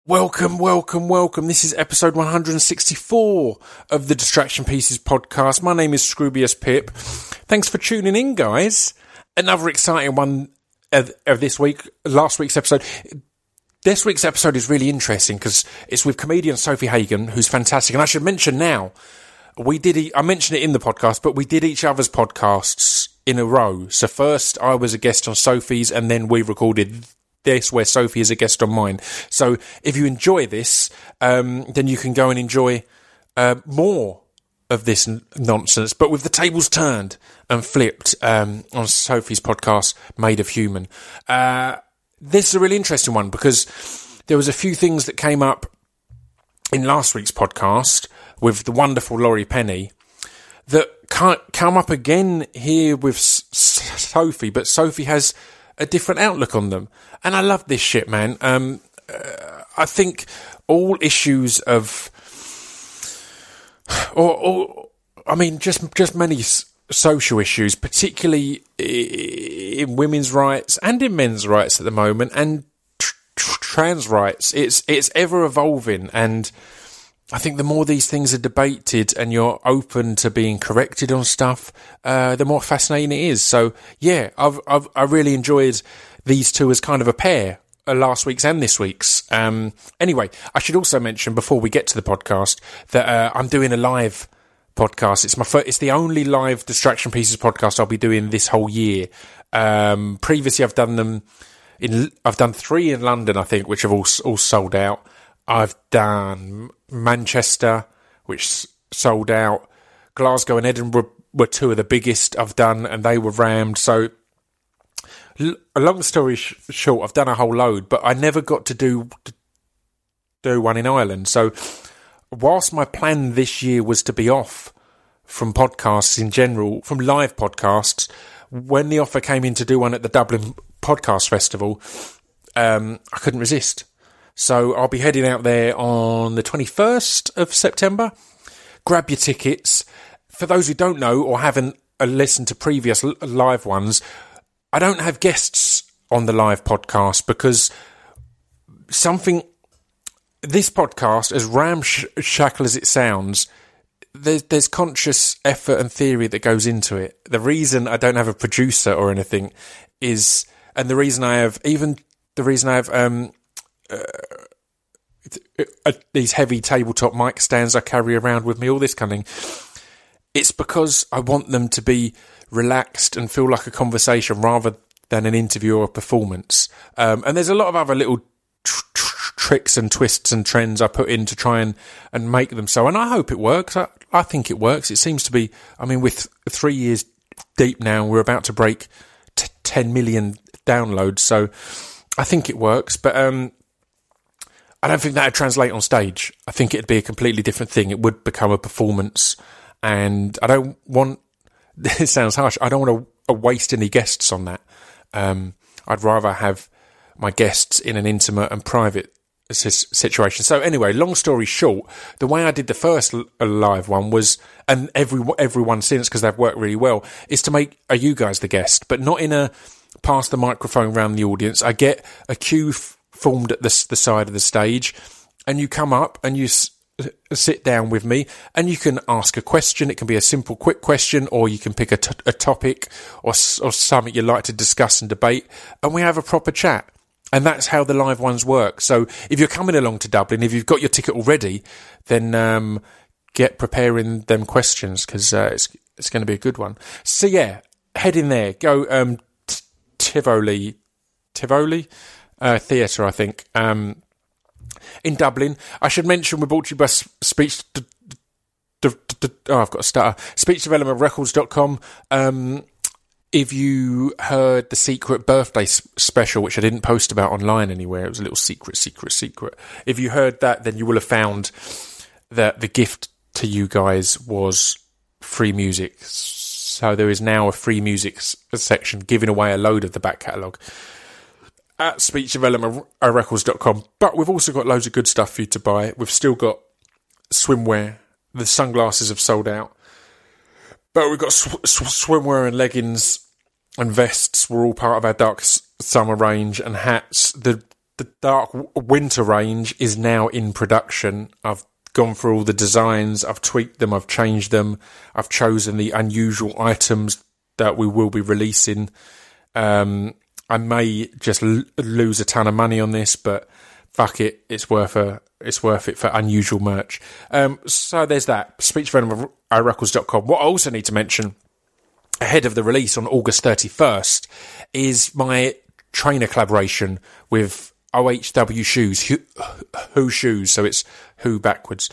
Welcome. This is episode 164 of the Distraction Pieces podcast. My name is Scroobius Pip. Thanks for tuning in, guys. Another exciting one of this week. Last week's episode. This week's episode is really interesting because it's with comedian Sophie Hagen, who's fantastic. And I should mention now, I mentioned it in the podcast, but we did each other's podcasts in a row. So first I was a guest on Sophie's, and then we recorded this where Sophie is a guest on mine. So if you enjoy this, then you can go and enjoy more of this nonsense, but with the tables turned and flipped on Sophie's podcast, Made of Human. This is a really interesting one because there was a few things that came up in last week's podcast with the wonderful Laurie Penny that can't come up again here with Sophie, but Sophie has a different outlook on them. And I love this shit, man. I think all issues of, just many social issues, particularly in women's rights and in men's rights at the moment, and trans rights. It's ever evolving, and I think the more these things are debated and you're open to being corrected on stuff, the more fascinating it is. So yeah, I really enjoyed these two as kind of a pair, last week's and this week's. Anyway, I should also mention before we get to the podcast that I'm doing a live podcast. It's the only live Distraction Pieces podcast I'll be doing this whole year. Previously, I've done 3 in London, I think, which have all sold out. I've done Manchester, which sold out. Glasgow and Edinburgh were 2 of the biggest I've done, and they were rammed. So, a long story short, I've done a whole load, but I never got to do one in Ireland. So, whilst my plan this year was to be off from podcasts in general, from live podcasts, when the offer came in to do one at the Dublin Podcast Festival, I couldn't resist. So I'll be heading out there on the 21st of September. Grab your tickets. For those who don't know or haven't listened to previous live ones, I don't have guests on the live podcast because this podcast, as ramshackle as it sounds, there's conscious effort and theory that goes into it. The reason I don't have a producer or anything is, and the reason I have these heavy tabletop mic stands I carry around with me, all this kind of thing, it's because I want them to be relaxed and feel like a conversation rather than an interview or a performance. And there's a lot of other little tricks and twists and trends I put in to try and make them so, and I hope it works. I think it works. It seems to be, with 3 years deep now, we're about to break 10 million downloads, so I think it works, but I don't think that would translate on stage. I think it'd be a completely different thing. It would become a performance, and I don't want, this sounds harsh, I don't want to waste any guests on that. I'd rather have my guests in an intimate and private situation. So anyway, long story short, the way I did the first live one was, and everyone since, because they've worked really well, is to make you guys the guest, but not in a pass the microphone around the audience. I get a queue formed at the side of the stage, and you come up and you sit down with me, and you can ask a question. It can be a simple, quick question, or you can pick a topic or something you like to discuss and debate, and we have a proper chat. And that's how the live ones work. So if you're coming along to Dublin, if you've got your ticket already, then get preparing them questions, because it's going to be a good one. So yeah, head in there. Go Tivoli Theatre, I think, in Dublin. I should mention we're brought to you by Speech speechdevelopmentrecords.com. If you heard the secret birthday special, which I didn't post about online anywhere, it was a little secret. If you heard that, then you will have found that the gift to you guys was free music. So there is now a free music section giving away a load of the back catalogue at speechdevelopmentrecords.com. But we've also got loads of good stuff for you to buy. We've still got swimwear. The sunglasses have sold out. But we've got swimwear and leggings and vests were all part of our dark summer range, and hats. The the Dark Winter range is now in production. I've gone through all the designs, I've tweaked them, I've changed them, I've chosen the unusual items that we will be releasing. I may just lose a ton of money on this, but fuck it, it's worth it for unusual merch. So there's that. Speechvenom@iRecords.com. What I also need to mention ahead of the release on August 31st is my trainer collaboration with OHW Shoes, Who Shoes, so it's Who backwards.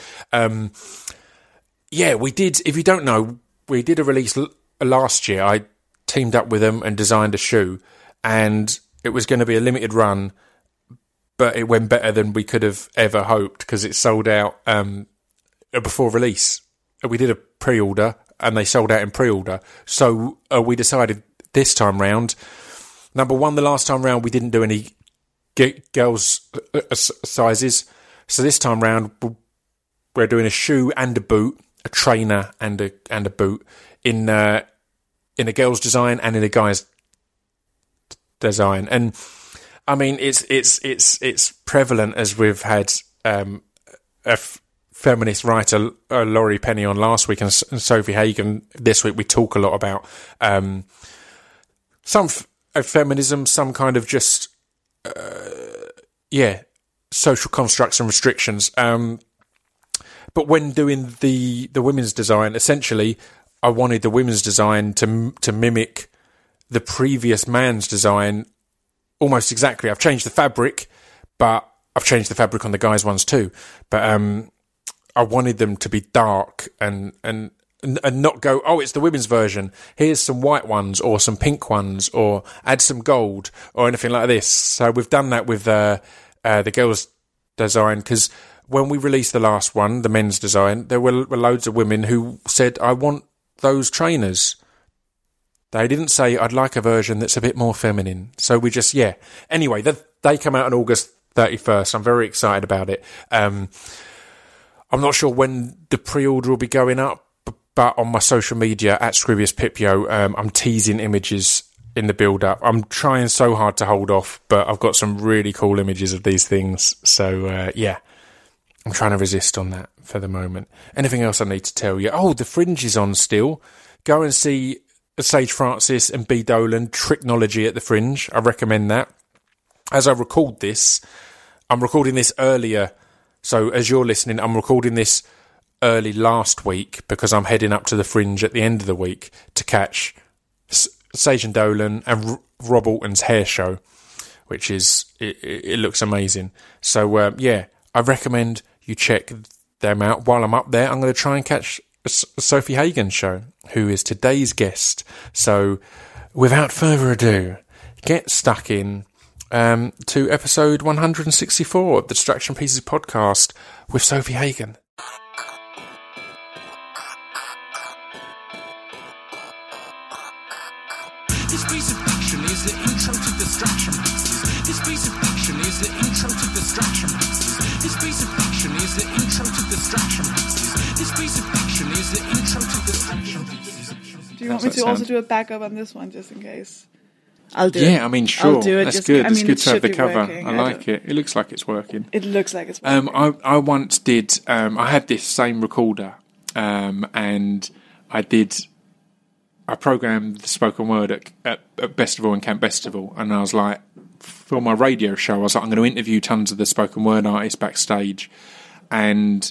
We did, if you don't know, we did a release last year. I teamed up with them and designed a shoe, and it was going to be a limited run, but it went better than we could have ever hoped because it sold out before release. We did a pre-order and they sold out in pre-order. So we decided this time round, number one, the last time round we didn't do any girls' sizes. So this time round we're doing a shoe and a boot, a trainer and a boot in a girl's design and in a guy's design. And I mean, it's prevalent, as we've had a feminist writer, Laurie Penny, on last week, and Sophie Hagen this week. We talk a lot about some feminism, some kind of just social constructs and restrictions. But when doing the women's design, essentially, I wanted the women's design to mimic the previous man's design almost exactly. I've changed the fabric, but I've changed the fabric on the guys' ones too. But I wanted them to be dark and not go, oh, it's the women's version. Here's some white ones or some pink ones, or add some gold or anything like this. So we've done that with the girls' design, because when we released the last one, the men's design, there were loads of women who said, I want those trainers. They didn't say, I'd like a version that's a bit more feminine. So we just, Anyway, they come out on August 31st. I'm very excited about it. I'm not sure when the pre-order will be going up, but on my social media, at Scrivius I'm teasing images in the build-up. I'm trying so hard to hold off, but I've got some really cool images of these things. So, I'm trying to resist on that for the moment. Anything else I need to tell you? Oh, the Fringe is on still. Go and see Sage Francis and B. Dolan, Tricknology at the Fringe. I recommend that. As I record this, I'm recording this earlier. So as you're listening, I'm recording this early last week because I'm heading up to the Fringe at the end of the week to catch Sage and Dolan and Rob Alton's hair show, which is, it looks amazing. So, I recommend you check them out. While I'm up there, I'm going to try and catch Sophie Hagen's show, who is today's guest. So, without further ado, get stuck in to episode 164 of the Distraction Pieces podcast with Sophie Hagen. This piece of fiction is the intro to Distraction Pieces. This piece of fiction is the intro to Distraction Pieces. This piece of fiction is the intro to Distraction Pieces. This piece of fiction is the intro to Distraction Pieces. Do you want me to also do a backup on this one, just in case? I'll do it. Yeah, I mean, sure. I'll do it. That's good. It's good it to have the cover. working. I like it. It looks like it's working. It looks like it's working. I once did, I had this same recorder, and I programmed the spoken word at Bestival and Camp Bestival, and I was like, for my radio show, I was like, I'm going to interview tons of the spoken word artists backstage, and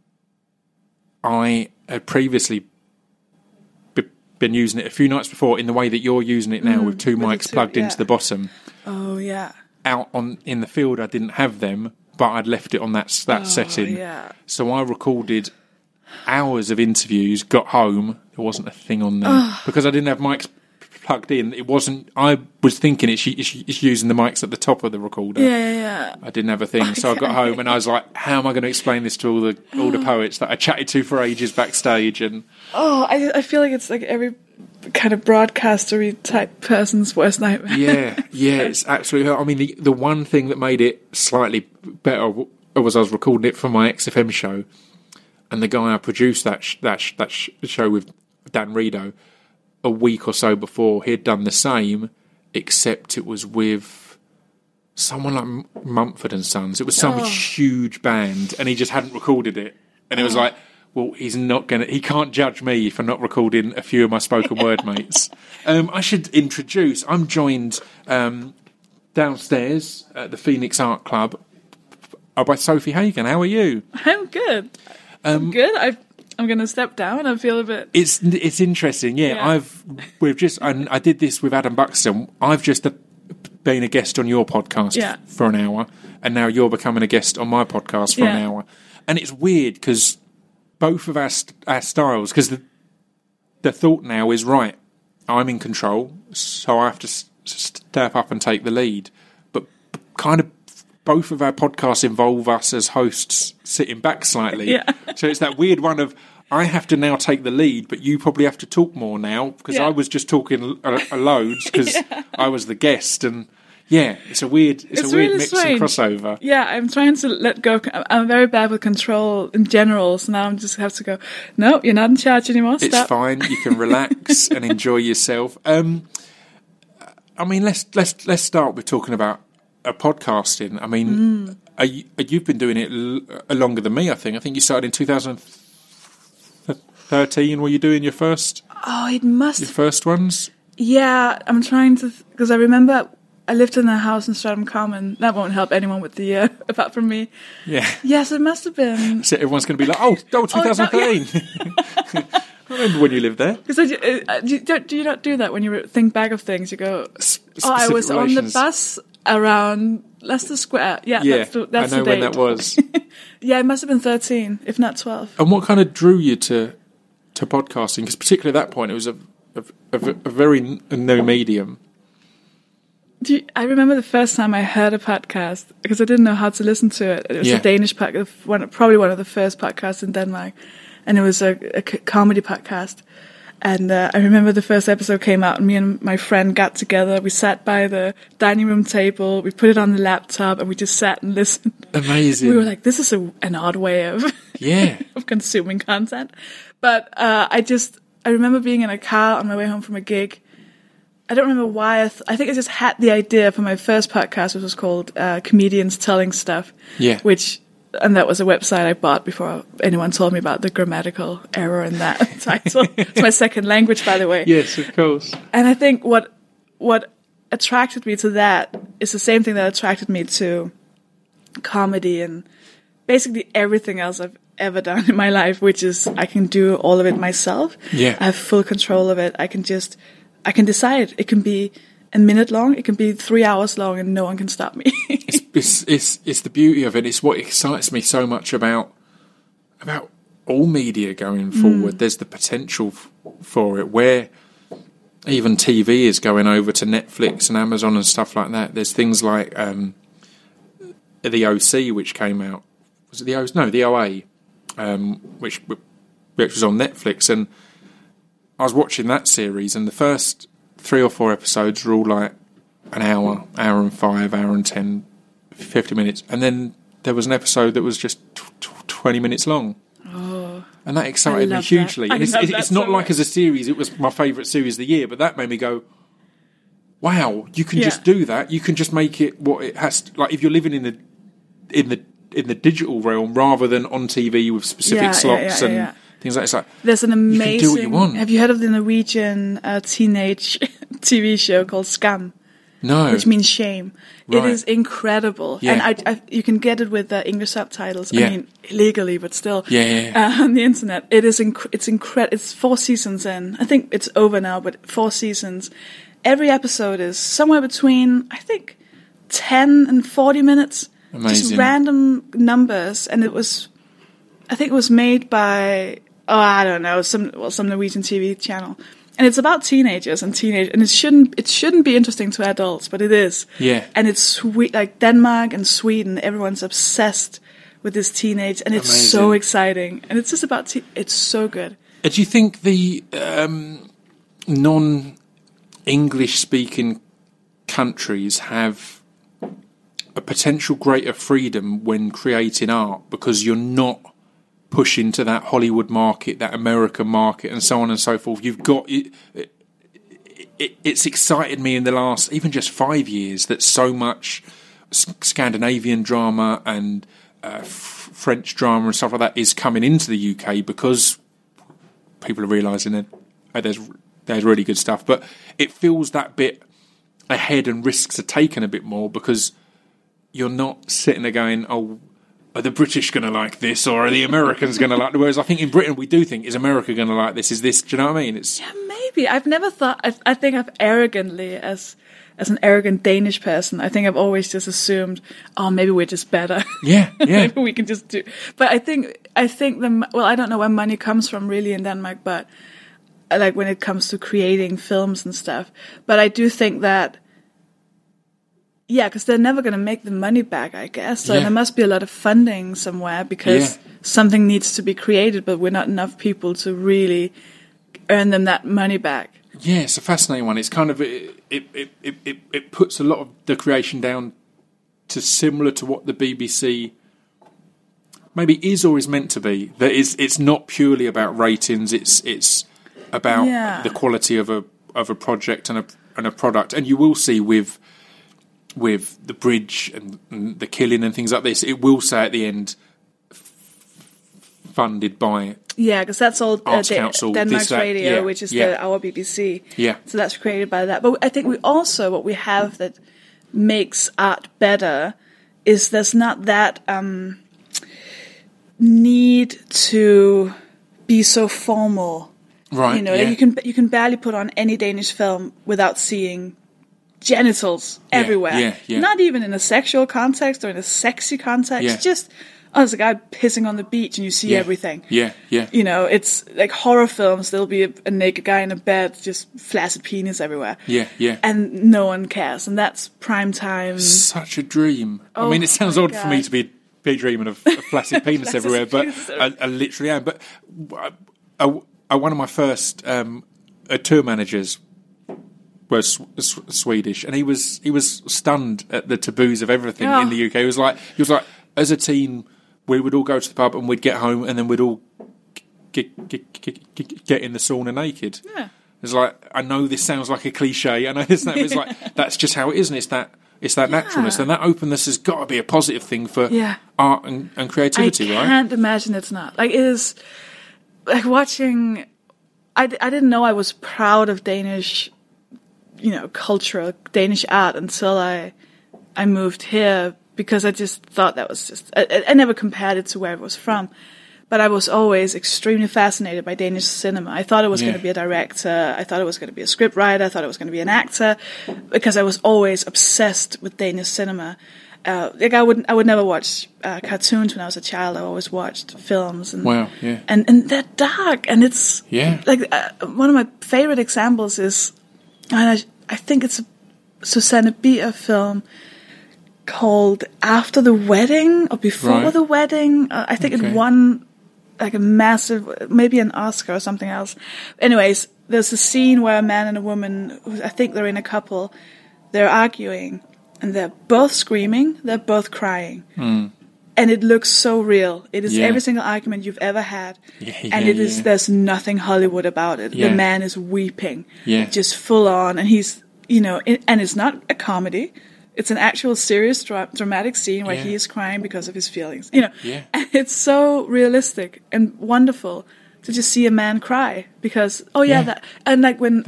I had previously been using it a few nights before in the way that you're using it now, with two mics plugged into the bottom. Oh, yeah. Out in the field, I didn't have them, but I'd left it on that setting. Yeah. So I recorded hours of interviews, got home, there wasn't a thing on them. Because I didn't have mics plugged in, it wasn't, I was thinking it's using the mics at the top of the recorder. Yeah. I didn't have a thing. So I got home and I was like, how am I going to explain this to all the poets that I chatted to for ages backstage? And I feel like it's like every kind of broadcastery type person's worst nightmare. Yeah, it's absolutely. I mean, the one thing that made it slightly better was I was recording it for my XFM show, and the guy I produced that show with, Dan Rideau, a week or so before, he had done the same, except it was with someone like Mumford and Sons. It was some huge band, and he just hadn't recorded it. And it was like, well, he can't judge me for not recording a few of my spoken word mates. I should introduce, I'm joined downstairs at the Phoenix Art Club by Sophie Hagen. How are you? I'm good. I'm good. I'm going to step down. I feel a bit... It's interesting, yeah. I did this with Adam Buxton. I've just been a guest on your podcast for an hour, and now you're becoming a guest on my podcast for an hour. And it's weird because both of our styles, because the thought now is, right, I'm in control, so I have to step up and take the lead. But kind of both of our podcasts involve us as hosts sitting back slightly. Yeah. So it's that weird one of, I have to now take the lead, but you probably have to talk more now, because I was just talking loads because I was the guest. And it's a weird really mix strange. and crossover. Yeah, I'm trying to let go. I'm very bad with control in general, so now I just have to go, no, you're not in charge anymore. Stop. It's fine. You can relax and enjoy yourself. I mean, let's start with talking about podcasting. I mean, you've been doing it longer than me, I think. I think you started in 2013. Were you doing your first? Oh, it must. Your first ones? Yeah, I'm trying to, because I remember I lived in a house in Streatham Common. That won't help anyone with the year, apart from me. Yeah. Yes, it must have been. So everyone's going to be like, 2013. I remember when you lived there. Because do you not do that when you think back of things? You go, I was on the bus around Leicester Square. Yeah, that's I know the date. when that was. Yeah, it must have been 13, if not 12. And what kind of drew you to podcasting? Because particularly at that point, it was a very new medium. I remember the first time I heard a podcast, because I didn't know how to listen to it. It was a Danish podcast, probably one of the first podcasts in Denmark. And it was a comedy podcast. And I remember the first episode came out, and me and my friend got together. We sat by the dining room table. We put it on the laptop, and we just sat and listened. Amazing. We were like, this is an odd way of of consuming content. But I remember being in a car on my way home from a gig. I don't remember why. I think I just had the idea for my first podcast, which was called Comedians Telling Stuff. Yeah. And that was a website I bought before anyone told me about the grammatical error in that title. It's my second language, by the way. Yes, of course. And I think what attracted me to that is the same thing that attracted me to comedy and basically everything else I've ever done in my life, which is I can do all of it myself. Yeah. I have full control of it. I can decide. It can be a minute long, it can be 3 hours long, and no one can stop me. It's the beauty of it. It's what excites me so much about all media going forward. There's the potential for it, where even TV is going over to Netflix and Amazon and stuff like that. There's things like the OC, which came out. Was it the OC? No, the OA, which was on Netflix, and I was watching that series, and the first 3 or 4 episodes were all like an hour and 5, hour and 10, 50 minutes. And then there was an episode that was just 20 minutes long. Oh, and that excited me hugely. And it's not like as a series, it was my favourite series of the year, but that made me go, wow, you can just do that. You can just make it what it has to, like if you're living in the digital realm rather than on TV with specific slots and things like that. It's like, there's an amazing... You can do what you want. Have you heard of the Norwegian teenage TV show called Skam? No. Which means shame. Right. It is incredible. Yeah. And you can get it with English subtitles. Yeah. I mean, illegally, but still. On the internet. It's incredible. It's 4 seasons in. I think it's over now, but 4 seasons. Every episode is somewhere between, I think, 10 and 40 minutes. Amazing. Just random numbers. And I think it was made by... I don't know, some Norwegian TV channel, and it's about teenagers, and it shouldn't be interesting to adults, but it is. Yeah. And it's sweet, like Denmark and Sweden. Everyone's obsessed with this teenage, and it's so exciting. And it's just about it's so good. Do you think the non-English speaking countries have a potential greater freedom when creating art because you're not push into that Hollywood market, that American market, and so on and so forth? You've got it's excited me in the last even just 5 years that so much Scandinavian drama and French drama and stuff like that is coming into the UK because people are realising that there's really good stuff. But it feels that bit ahead and risks are taken a bit more because you're not sitting there going, oh, are the British going to like this or are the Americans going to like it? Whereas I think in Britain we do think, is America going to like this? Is this, do you know what I mean? Yeah, maybe. I've never thought, I think I've arrogantly, as an arrogant Danish person, I think I've always just assumed, oh, maybe we're just better. Yeah. Maybe we can just do. But I think I don't know where money comes from really in Denmark, but like when it comes to creating films and stuff. But I do think that, because they're never going to make the money back, I guess. So there must be a lot of funding somewhere because something needs to be created, but we're not enough people to really earn them that money back. Yeah, it's a fascinating one. It's kind of it puts a lot of the creation down to similar to what the BBC maybe is or is meant to be. That is, it's not purely about ratings. It's about the quality of a project and a product. And you will see with the bridge and the killing and things like this, it will say at the end, funded by because that's all Council, Denmark's Radio, which is our BBC. Yeah, so that's created by that. But I think what we have that makes art better is there's not that need to be so formal. Right. You know, you can barely put on any Danish film without seeing genitals everywhere. Not even in a sexual context or in a sexy context. Just, there's a guy pissing on the beach and you see everything. Yeah. You know, it's like horror films. There'll be a naked guy in a bed, just flaccid penis everywhere. Yeah. And no one cares. And that's prime time. Such a dream. I mean, it sounds odd for me to be dreaming of a flaccid penis everywhere, but I literally am. But one of my first tour managers was Swedish, and he was stunned at the taboos of everything in the UK. He was like, as a teen, we would all go to the pub and we'd get home, and then we'd all get in the sauna naked. Yeah, it's like, I know this sounds like a cliche. I know this, but it's like that's just how it is, and it's that naturalness, and that openness has got to be a positive thing for art and creativity, right? I can't imagine it's not. Like, it is. Like watching, I didn't know I was proud of Danish, culture, Danish art until I moved here, because I just thought that was just, I never compared it to where it was from, but I was always extremely fascinated by Danish cinema. I thought it was going to be a director, I thought it was going to be a scriptwriter, I thought it was going to be an actor, because I was always obsessed with Danish cinema. I would never watch cartoons when I was a child. I always watched films, and and they're dark, and it's like one of my favorite examples is, and I think it's a Susanne Bier film called After the Wedding or Before the Wedding. I think it won like a massive, maybe an Oscar or something else. Anyways, there's a scene where a man and a woman, I think they're in a couple, they're arguing. And they're both screaming, they're both crying. And it looks so real. It is every single argument you've ever had. And it is, there's nothing Hollywood about it. The man is weeping, just full on. And he's, and it's not a comedy. It's an actual serious dramatic scene where he is crying because of his feelings. And it's so realistic and wonderful to just see a man cry, because that, and like when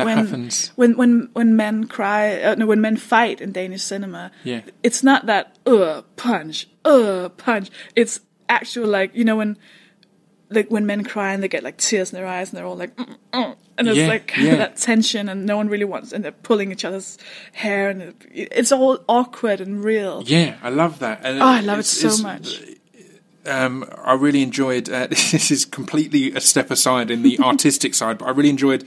men cry, when men fight in Danish cinema, it's not that punch. It's actual, like, when men cry and they get like tears in their eyes and they're all like and there's that tension and no one really wants, and they're pulling each other's hair, and it's all awkward and real. I love that. And I love it so much. I really enjoyed, this is completely a step aside in the artistic side, but I really enjoyed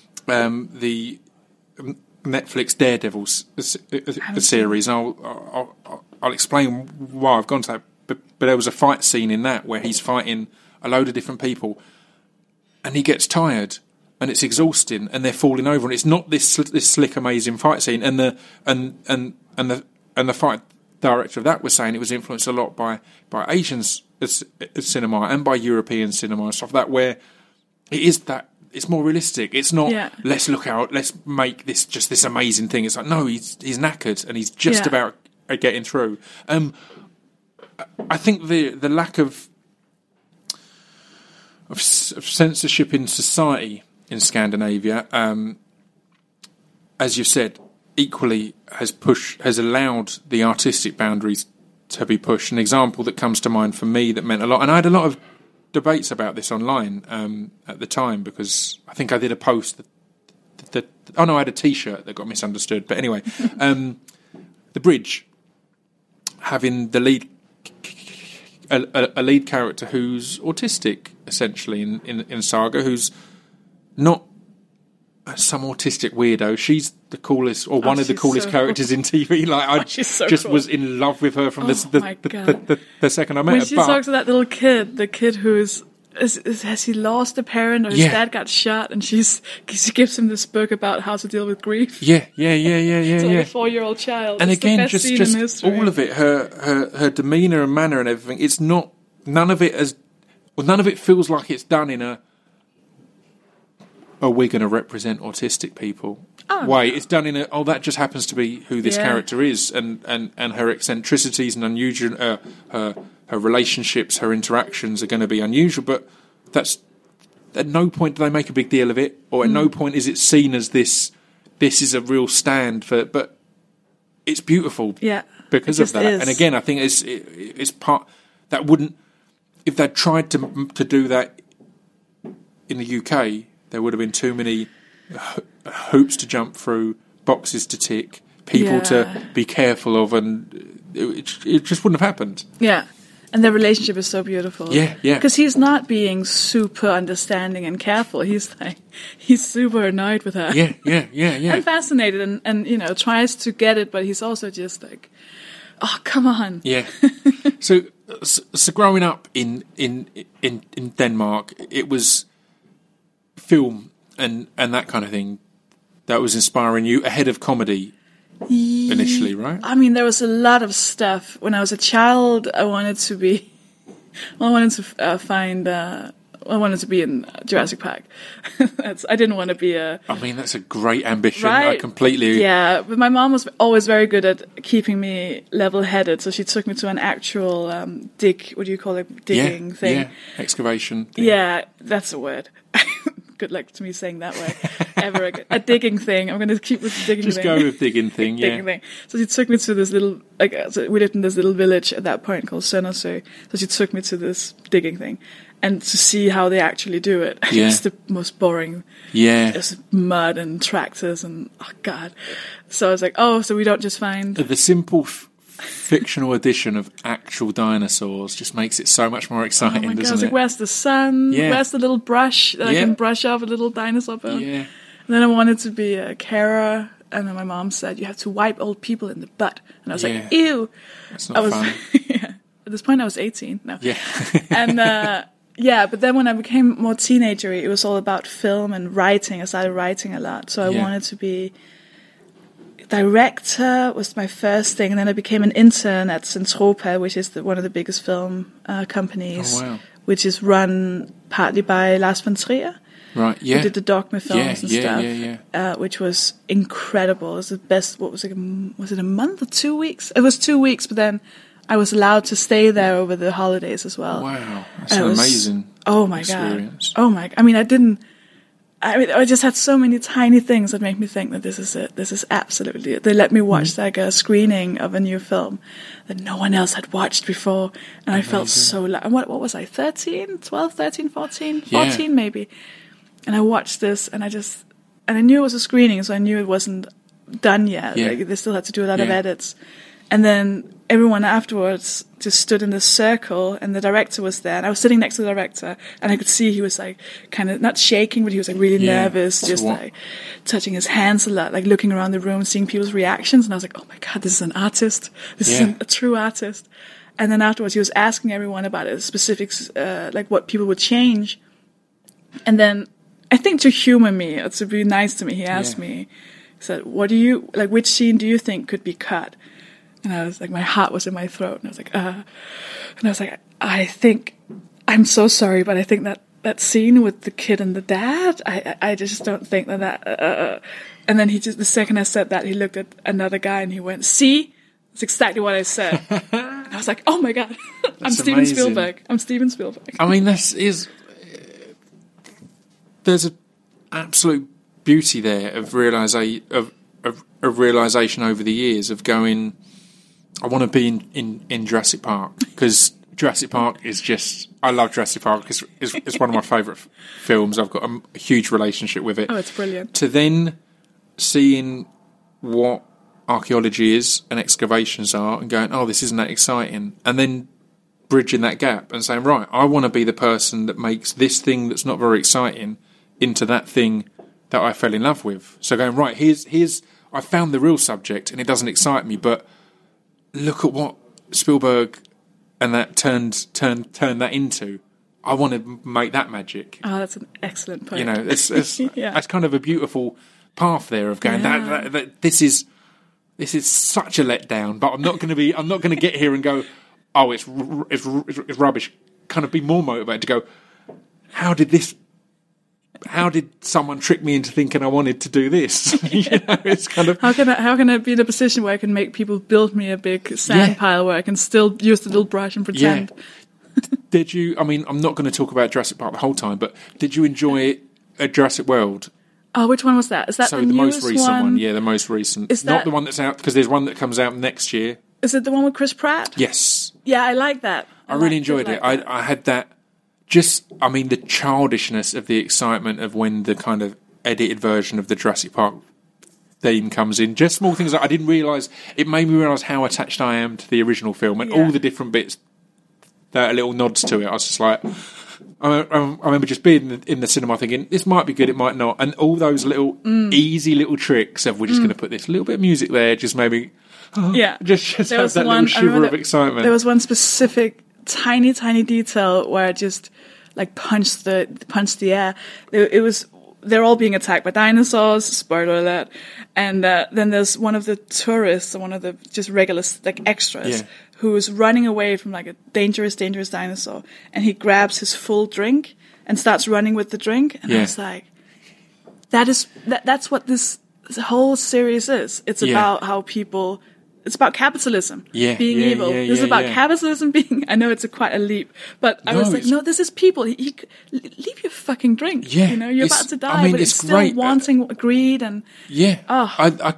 the Netflix Daredevil series. And I'll explain why I've gone to that, but there was a fight scene in that where he's fighting a load of different people, and he gets tired, and it's exhausting, and they're falling over, and it's not this slick, amazing fight scene, and the fight director of that was saying it was influenced a lot by Asian cinema and by European cinema and stuff like that, where it is that it's more realistic. It's not let's make this amazing thing. It's like, no, he's knackered and he's just about are getting through. I think the lack of censorship in society in Scandinavia, as you've said, equally has allowed the artistic boundaries to be pushed. An example that comes to mind for me that meant a lot, and I had a lot of debates about this online at the time, because I think I did a post I had a T-shirt that got misunderstood. But anyway, the Bridge having the lead a lead character who's autistic, essentially, in Saga, who's not some autistic weirdo. She's the coolest, or one of the coolest characters in TV. Like, I was in love with her from the second I met her. When she talks to that little kid, the kid who's has he lost a parent, or his dad got shot, and she gives him this book about how to deal with grief. Yeah. It's like a 4-year-old child. And it's again, the best scene in history. all of it, her demeanour and manner and everything. It's not none of it feels like it's done in we're going to represent autistic people way. It's done in that just happens to be who this character is, and her eccentricities and unusual her relationships, her interactions are going to be unusual, but that's at no point do they make a big deal of it, or at no point is it seen as this is a real stand for, but it's beautiful because of that. Is. And again, I think it's part that wouldn't, if they'd tried to do that in the UK, there would have been too many hoops to jump through, boxes to tick, people to be careful of, and it just wouldn't have happened. Yeah. And their relationship is so beautiful. Yeah. Because he's not being super understanding and careful. He's super annoyed with her. Yeah. And fascinated and tries to get it, but he's also just like, oh, come on. Yeah. So growing up in Denmark, it was film and that kind of thing that was inspiring you ahead of comedy initially, right? I mean, there was a lot of stuff. When I was a child, I wanted to be in Jurassic Park. I didn't want to be a... I mean, that's a great ambition. Right? I completely... Yeah, but my mom was always very good at keeping me level-headed, so she took me to an actual digging thing. Yeah, excavation thing. Yeah, that's a word. Good luck to me saying that word ever again. A digging thing. I'm going to keep with the digging thing. Just go with digging thing, yeah. Digging thing. So she took me to this little, so we lived in this little village at that point called Søndersø. So she took me to this digging thing. And to see how they actually do it. Yeah. It's the most boring. Yeah. There's mud and tractors and, oh God. So I was like, so we don't just find... The simple fictional edition of actual dinosaurs just makes it so much more exciting, doesn't it? I was like, where's the sun? Yeah. Where's the little brush that I can brush off a little dinosaur bone? Yeah. And then I wanted to be a carer, and then my mom said, you have to wipe old people in the butt. And I was like, ew. That's not fun. At this point I was 18. No. Yeah. And, but then when I became more teenagery, it was all about film and writing. I started writing a lot. So I wanted to be... Director was my first thing, and then I became an intern at Centropa, which is one of the biggest film companies, which is run partly by Lars von Trier. Right, yeah. Who did the Dogma films and stuff, which was incredible. It was the best, was it a month or 2 weeks? It was 2 weeks, but then I was allowed to stay there over the holidays as well. Wow, that's an amazing experience. Oh my God. I just had so many tiny things that make me think that this is it. This is absolutely it. They let me watch like a screening of a new film that no one else had watched before. And I felt so... What was I, 13, 12, 13, 14? 14 maybe. And I watched this and I knew it was a screening, so I knew it wasn't done yet. Yeah. Like, they still had to do a lot of edits. And then everyone afterwards just stood in this circle, and the director was there. And I was sitting next to the director, and I could see he was like kind of not shaking, but he was like really nervous, just like touching his hands a lot, like looking around the room, seeing people's reactions. And I was like, oh my God, this is an artist. This is a true artist. And then afterwards, he was asking everyone about it, specifics, like what people would change. And then I think to humor me, or to be nice to me, he asked me, he said, which scene do you think could be cut? And I was like, my heart was in my throat. And I was like, And I was like, I think, I'm so sorry, but I think that scene with the kid and the dad, I just don't think that. And then the second I said that, he looked at another guy and he went, see? It's exactly what I said. And I was like, oh my God, I'm Steven amazing. Spielberg. I'm Steven Spielberg. I mean, there's an absolute beauty there of realization over the years of going, I want to be in Jurassic Park, because Jurassic Park is just, I love Jurassic Park. It's one of my favourite films. I've got a huge relationship with it. Oh, it's brilliant. To then seeing what archaeology is and excavations are and going, oh, this isn't that exciting, and then bridging that gap and saying, right, I want to be the person that makes this thing that's not very exciting into that thing that I fell in love with. So going, right, here's I found the real subject and it doesn't excite me, but look at what Spielberg and that turned that into. I want to make that magic. Oh, that's an excellent point. You know, it's Yeah. that's kind of a beautiful path there of going, that this is such a letdown, but I'm not going to get here and go, oh, it's rubbish. Kind of be more motivated to go, how did someone trick me into thinking I wanted to do this? You know, it's kind of, how can I be in a position where I can make people build me a big sand pile where I can still use the little brush and pretend? Yeah. Did you? I mean, I'm not going to talk about Jurassic Park the whole time, but did you enjoy Jurassic World? Oh, which one was that? Is that So the most newest recent one? Yeah, the most recent. Is Not that- the one that's out, because there's one that comes out next year. Is it the one with Chris Pratt? Yes, Yeah, I like that. I really enjoyed it. like that. I had that. The childishness of the excitement of when the kind of edited version of the Jurassic Park theme comes in. Just small things that I didn't realise. It made me realise how attached I am to the original film and all the different bits that are little nods to it. I was just like, I remember just being in the cinema thinking, this might be good, it might not. And all those little easy little tricks of, we're just going to put this little bit of music there, just maybe, just There have was that one- little I shiver remember of excitement. There was one specific tiny detail where it just like punched the air. They're all being attacked by dinosaurs, spoiler alert, and then there's one of the tourists, one of the just regular like extras, who's running away from like a dangerous dinosaur, and he grabs his full drink and starts running with the drink, and I was like, that's what this whole series is. It's about how people. It's about capitalism being evil. This is about capitalism being. I know it's quite a leap, but I was like, no, this is people. Leave your fucking drink. Yeah, you know, you're about to die, but it's it's still great. wanting greed and. Yeah, Oh.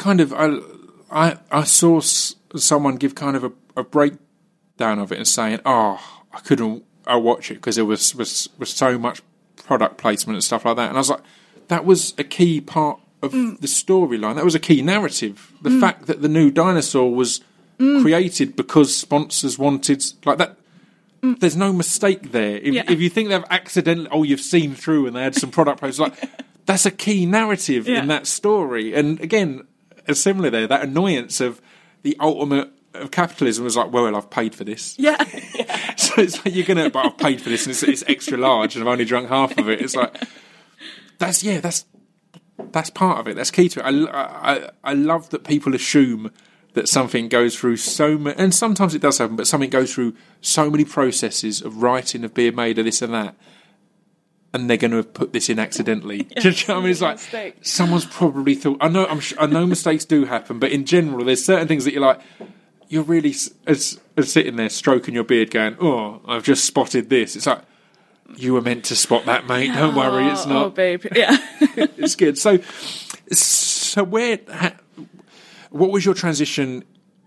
I saw someone give kind of a breakdown of it and saying, I couldn't watch it because there was so much product placement and stuff like that, and I was like, that was a key part of the storyline. That was a key narrative. The fact that the new dinosaur was created because sponsors wanted like that. There's no mistake there. If you think they've accidentally, you've seen through and they had some product placement, like that's a key narrative in that story. And again, similar there, that annoyance of the ultimate of capitalism was like, well, I've paid for this. Yeah. So it's like but I've paid for this and it's extra large and I've only drunk half of it. It's like that's part of it. That's key to it. I love that people assume that something goes through so many, and sometimes it does happen, but something goes through so many processes of writing, of being made, of this and that, and they're going to have put this in accidentally. Do you know what I mean? It's like mistake. Someone's probably thought. I know mistakes do happen, but in general, there's certain things that you're like, you're really as sitting there stroking your beard, going, "Oh, I've just spotted this." It's like, you were meant to spot that, mate. Don't worry, it's not. Oh, babe. Yeah. It's good. So what was your transition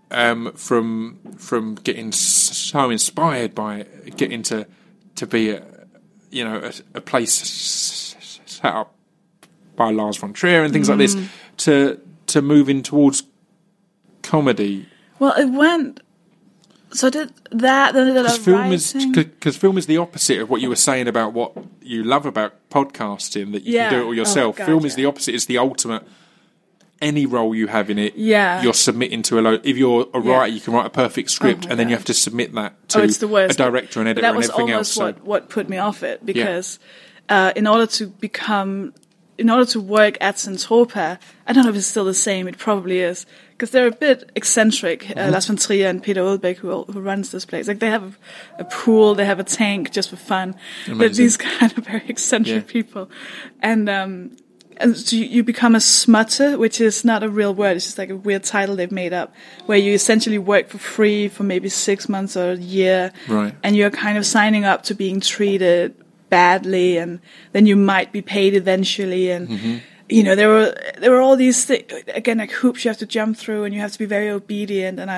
from getting so inspired by getting to be a place set up by Lars von Trier and things like this to moving towards comedy? Well, it went. So I did that. Then I did writing. Because film is the opposite of what you were saying about what you love about podcasting, that you can do it all yourself. Film is the opposite. It's the ultimate. Any role you have in it, you're submitting to a load. If you're a writer, you can write a perfect script, and then you have to submit that to it's the worst. a director and editor and everything else. That was almost what put me off it, because in order to work at Centropa, I don't know if it's still the same. It probably is, because they're a bit eccentric. Lars von Trier and Peter Olbeck, who runs this place, like they have a pool, they have a tank just for fun. They're these kind of very eccentric people, and And so you become a smutter, which is not a real word. It's just like a weird title they've made up, where you essentially work for free for maybe 6 months or a year. Right. And you're kind of signing up to being treated badly, and then you might be paid eventually. And, you know, there were all these things, again, like hoops you have to jump through, and you have to be very obedient. And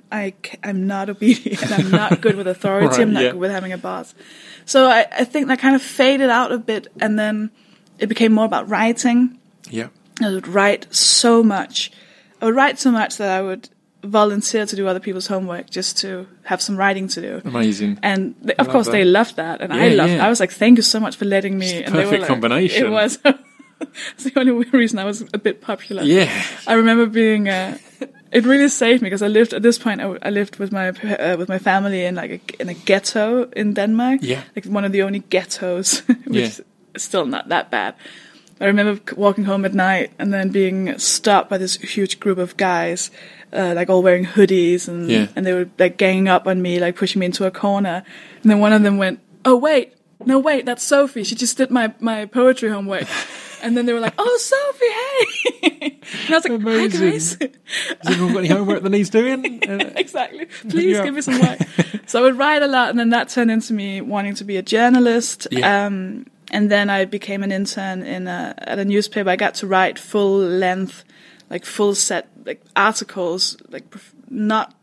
I'm not obedient. I'm not good with authority. Right, I'm not good with having a boss. So I think that kind of faded out a bit, and then it became more about writing. Yeah. I would write so much. I would write so much that I would volunteer to do other people's homework just to have some writing to do. Amazing. And of course they loved that, and I loved it. I was like, thank you so much for letting me. It's and perfect they were like, combination. It was. It's the only reason I was a bit popular. Yeah. I remember being... it really saved me, because I lived, at this point, I lived with my family in in a ghetto in Denmark. Yeah. Like one of the only ghettos, which is still not that bad. I remember walking home at night and then being stopped by this huge group of guys, like all wearing hoodies, and they were like ganging up on me, like pushing me into a corner. And then one of them went, "Oh wait, that's Sophie. She just did my poetry homework." And then they were like, "Oh, Sophie, hey!" And I was like, amazing. "Hi guys, has anyone got any homework that needs doing?" Exactly. Please give me some work. So I would write a lot, and then that turned into me wanting to be a journalist. Yeah. And then I became an intern at a newspaper. I got to write full length, like full set, like articles, like not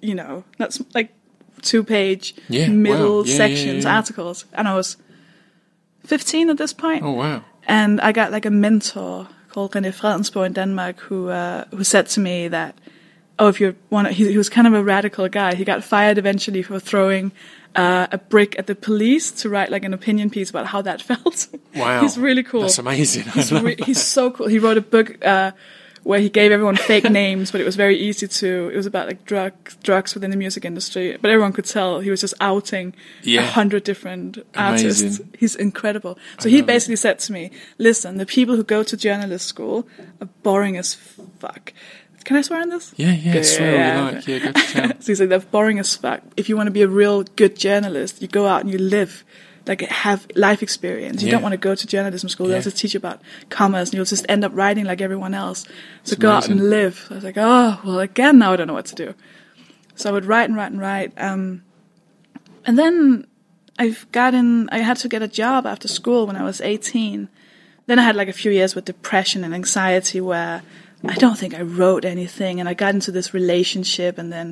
like 2-page middle sections articles. And I was 15 at this point. Oh wow. And I got like a mentor called René Fredensborg in Denmark who said to me that, if you want, he was kind of a radical guy. He got fired eventually for throwing a brick at the police to write like an opinion piece about how that felt. Wow. He's really cool. That's amazing. He's so cool. He wrote a book where he gave everyone fake names, but it was very easy it was about like drugs within the music industry, but everyone could tell he was just outing 100 different artists. Amazing. He's incredible. So he basically said to me, "Listen, the people who go to journalist school are boring as fuck." Can I swear on this? Yeah, swear all you like. Yeah, go to town. So he's like, "They're boring as fuck. If you want to be a real good journalist, you go out and you live, like have life experience. You don't want to go to journalism school. They'll just teach you about commerce, and you'll just end up writing like everyone else. So go out and live." So I was like, "Oh, well, again, now I don't know what to do." So I would write and write and write. And then I had to get a job after school when I was 18. Then I had like a few years with depression and anxiety where I don't think I wrote anything, and I got into this relationship, and then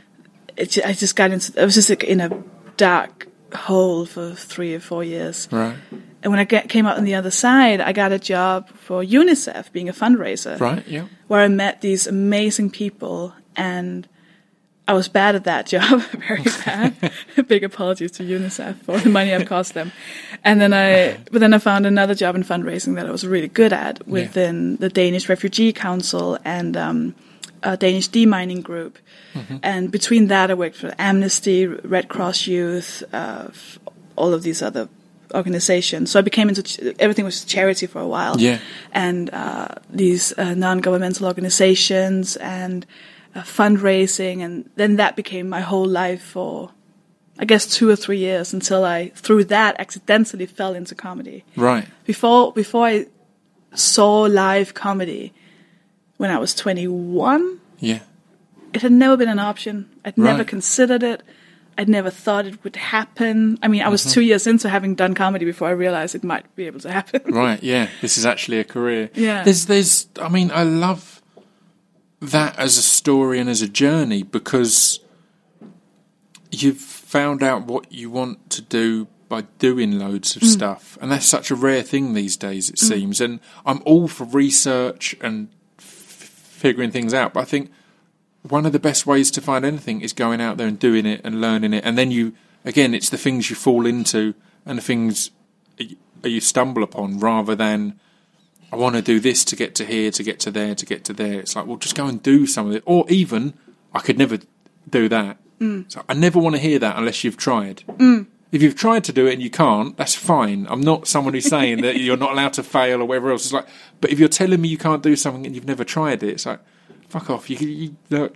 I was just like in a dark hole for 3 or 4 years. Right. And when I came out on the other side, I got a job for UNICEF, being a fundraiser. Right, yeah. Where I met these amazing people, and I was bad at that job, very bad. Big apologies to UNICEF for the money I've cost them. And then I found another job in fundraising that I was really good at within the Danish Refugee Council and a Danish demining group. Mm-hmm. And between that, I worked for Amnesty, Red Cross Youth, all of these other organizations. So I became everything was charity for a while. Yeah. And these non-governmental organizations and fundraising, and then that became my whole life for, I guess, 2 or 3 years until I, through that, accidentally fell into comedy. Right. Before I saw live comedy when I was 21, it had never been an option. I'd never considered it. I'd never thought it would happen. I mean, I was 2 years into having done comedy before I realized it might be able to happen. Right, yeah. This is actually a career. Yeah. I mean, I love that as a story and as a journey, because you've found out what you want to do by doing loads of stuff, and that's such a rare thing these days, it seems. And I'm all for research and figuring things out, but I think one of the best ways to find anything is going out there and doing it and learning it, and then it's the things you fall into and the things you stumble upon, rather than I want to do this to get to here, to get to there, to get to there. It's like, well, just go and do some of it. Or even, I could never do that. So I never want to hear that unless you've tried. If you've tried to do it and you can't, that's fine. I'm not someone who's saying that you're not allowed to fail or whatever else. It's like, but if you're telling me you can't do something and you've never tried it, it's like, fuck off. Like you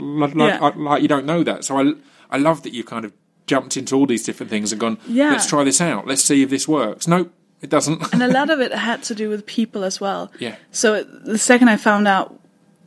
don't know that. So I love that you kind of jumped into all these different things and gone, let's try this out. Let's see if this works. Nope. it doesn't. And a lot of it had to do with people as well. Yeah. So the second I found out,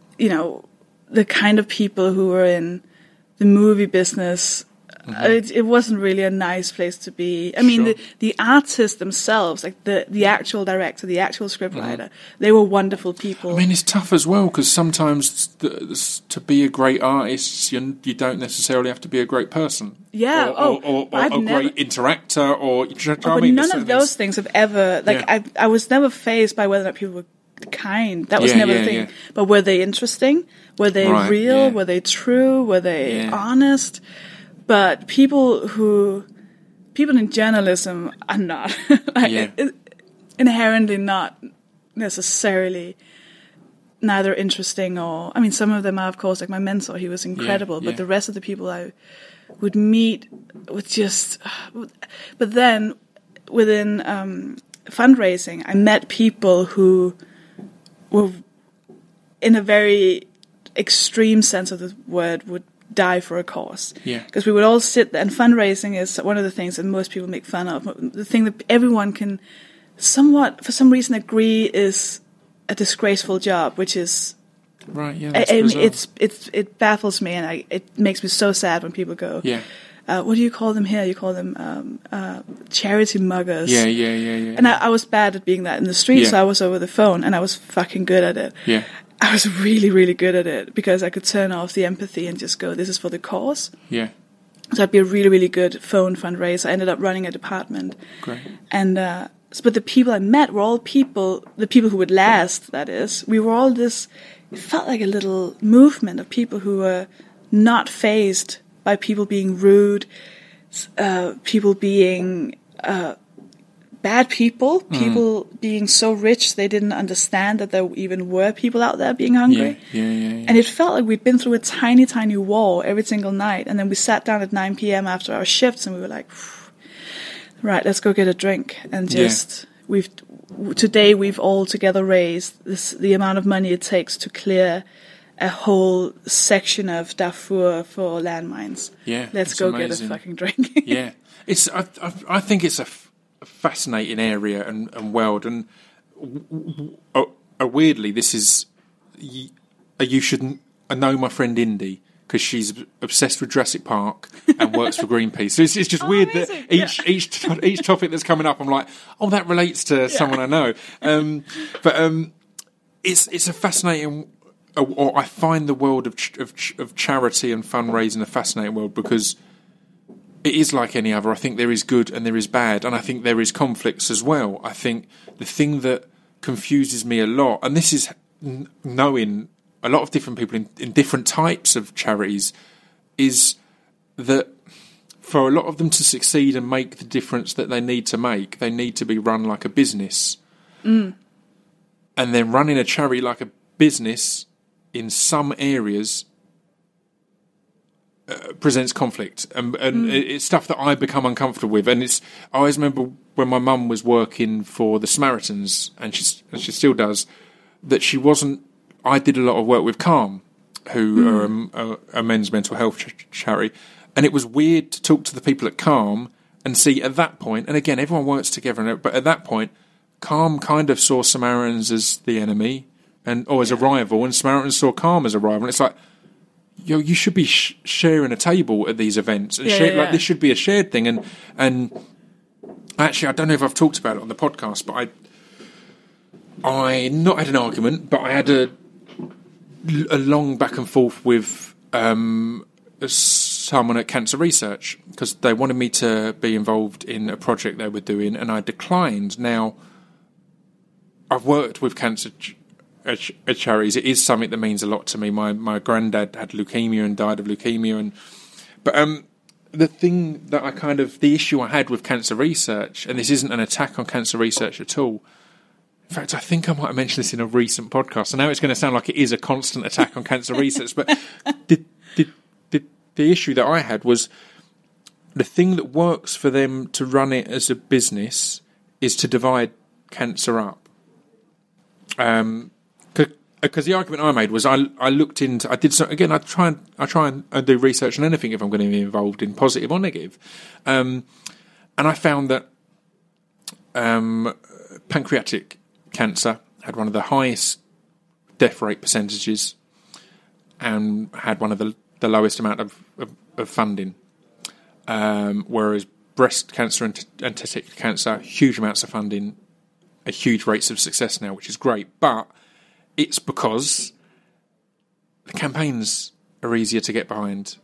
the kind of people who were in the movie business, it wasn't really a nice place to be. I mean, the artists themselves, like the actual director, the actual scriptwriter, they were wonderful people. I mean, it's tough as well, because sometimes to be a great artist, you don't necessarily have to be a great person. Yeah, or a great interactor, or... but none of those things have ever... I was never fazed by whether or not people were kind. That was never the thing. Yeah. But were they interesting? Were they real? Yeah. Were they true? Were they honest? But people in journalism are not inherently not necessarily neither interesting or... I mean, some of them are, of course, like my mentor, he was incredible, but the rest of the people I would meet would just... But then, within fundraising, I met people who were, in a very extreme sense of the word, would die for a cause. Yeah. Because we would all sit there, and fundraising is one of the things that most people make fun of. The thing that everyone can somewhat, for some reason, agree is a disgraceful job, which is... Right, yeah, it baffles me, and it makes me so sad when people go... Yeah. What do you call them here? You call them charity muggers. Yeah. And I was bad at being that in the street, so I was over the phone, and I was fucking good at it. Yeah. I was really, really good at it, because I could turn off the empathy and just go, this is for the cause. Yeah. So I'd be a really, really good phone fundraiser. I ended up running a department. Great. And but the people I met were all people, the people who would last, that is. We were all this, it felt like a little movement of people who were not fazed by people being rude, people being bad people being so rich they didn't understand that there even were people out there being hungry. Yeah. And it felt like we'd been through a tiny, tiny war every single night. And then we sat down at 9 p.m. after our shifts, and we were like, right, let's go get a drink. And just, today we've all together raised the amount of money it takes to clear a whole section of Darfur for landmines. Yeah, let's go amazing. Get a fucking drink. Yeah, I think it's a fascinating area and world, and weirdly, this is you shouldn't. I know my friend Indy, because she's obsessed with Jurassic Park and works for Greenpeace. So it's just weird amazing. That each topic that's coming up, I'm like, oh, that relates to someone I know. But it's a fascinating. Or I find the world of charity and fundraising a fascinating world, because it is like any other. I think there is good and there is bad, and I think there is conflicts as well. I think the thing that confuses me a lot, and this is knowing a lot of different people in different types of charities, is that for a lot of them to succeed and make the difference that they need to make, they need to be run like a business. And then running a charity like a business in some areas presents conflict, and it's stuff that I become uncomfortable with. And I always remember when my mum was working for the Samaritans, and she still does, that she wasn't. I did a lot of work with Calm, who are a men's mental health charity, and it was weird to talk to the people at Calm and see at that point. And again, everyone works together, but at that point, Calm kind of saw Samaritans as the enemy. Or as a rival, and Samaritans saw Calm as a rival. And it's like, you should be sharing a table at these events, and like this should be a shared thing. And actually, I don't know if I've talked about it on the podcast, but I not had an argument, but I had a long back and forth with someone at Cancer Research, because they wanted me to be involved in a project they were doing, and I declined. Now, I've worked with cancer charities. It is something that means a lot to me. My granddad had leukemia and died of leukemia, but the thing that the issue I had with Cancer Research, and this isn't an attack on Cancer Research at all. In fact, I think I might have mentioned this in a recent podcast, and now it's going to sound like it is a constant attack on Cancer Research. But the issue that I had was the thing that works for them to run it as a business is to divide cancer up. Because the argument I made was I looked into, I did so again. I try and do research on anything if I'm going to be involved in positive or negative, and I found that pancreatic cancer, had one of the highest death rate percentages, and had one of the lowest amount of funding. Whereas breast cancer and testicular cancer, huge amounts of funding, a huge rates of success now, which is great. But it's because the campaigns are easier to get behind.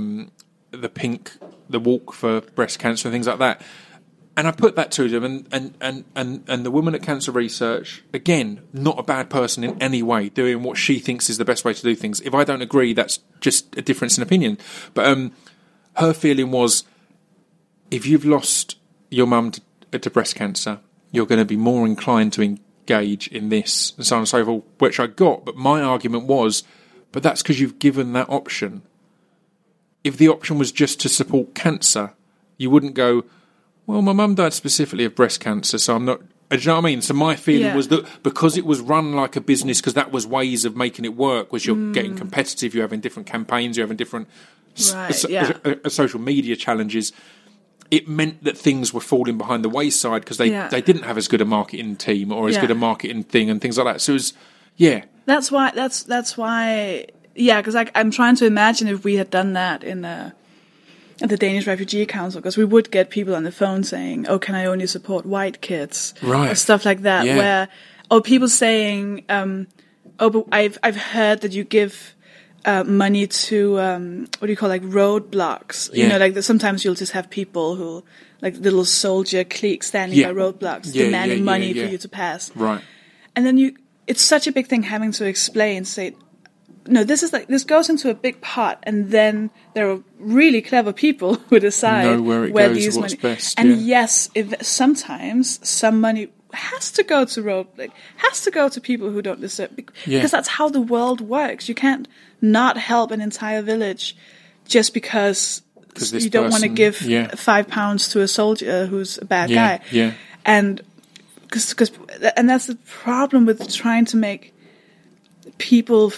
The walk for breast cancer and things like that. And I put that to them, and the woman at Cancer Research, again, not a bad person in any way, doing what she thinks is the best way to do things. If I don't agree, that's just a difference in opinion. But her feeling was, if you've lost your mum to breast cancer, you're going to be more inclined to engage in this, and so on and so forth, which I got. But my argument was, but that's because you've given that option. If the option was just to support cancer, you wouldn't go, well, my mum died specifically of breast cancer, so I'm not... Do you know what I mean? So my feeling was that because it was run like a business, because that was ways of making it work, was you're getting competitive, you're having different campaigns, you're having different social media challenges, it meant that things were falling behind the wayside because they didn't have as good a marketing team or as good a marketing thing and things like that. So it was, That's why... Yeah, because I'm trying to imagine if we had done that at the Danish Refugee Council, because we would get people on the phone saying, "Oh, can I only support white kids?" Right. Or stuff like that. Or people saying, "Oh, but I've heard that you give money to what do you call, like, roadblocks? You know, like sometimes you'll just have people who, like, little soldier cliques standing by roadblocks demanding money for you to pass." Right. And then it's such a big thing having to explain, say, no, this goes into a big pot, and then there are really clever people who decide where these money. Best, and yes, sometimes some money has to go to has to go to people who don't deserve, because that's how the world works. You can't not help an entire village just because you don't want to give £5 to a soldier who's a bad guy. Yeah. And and that's the problem with trying to make people.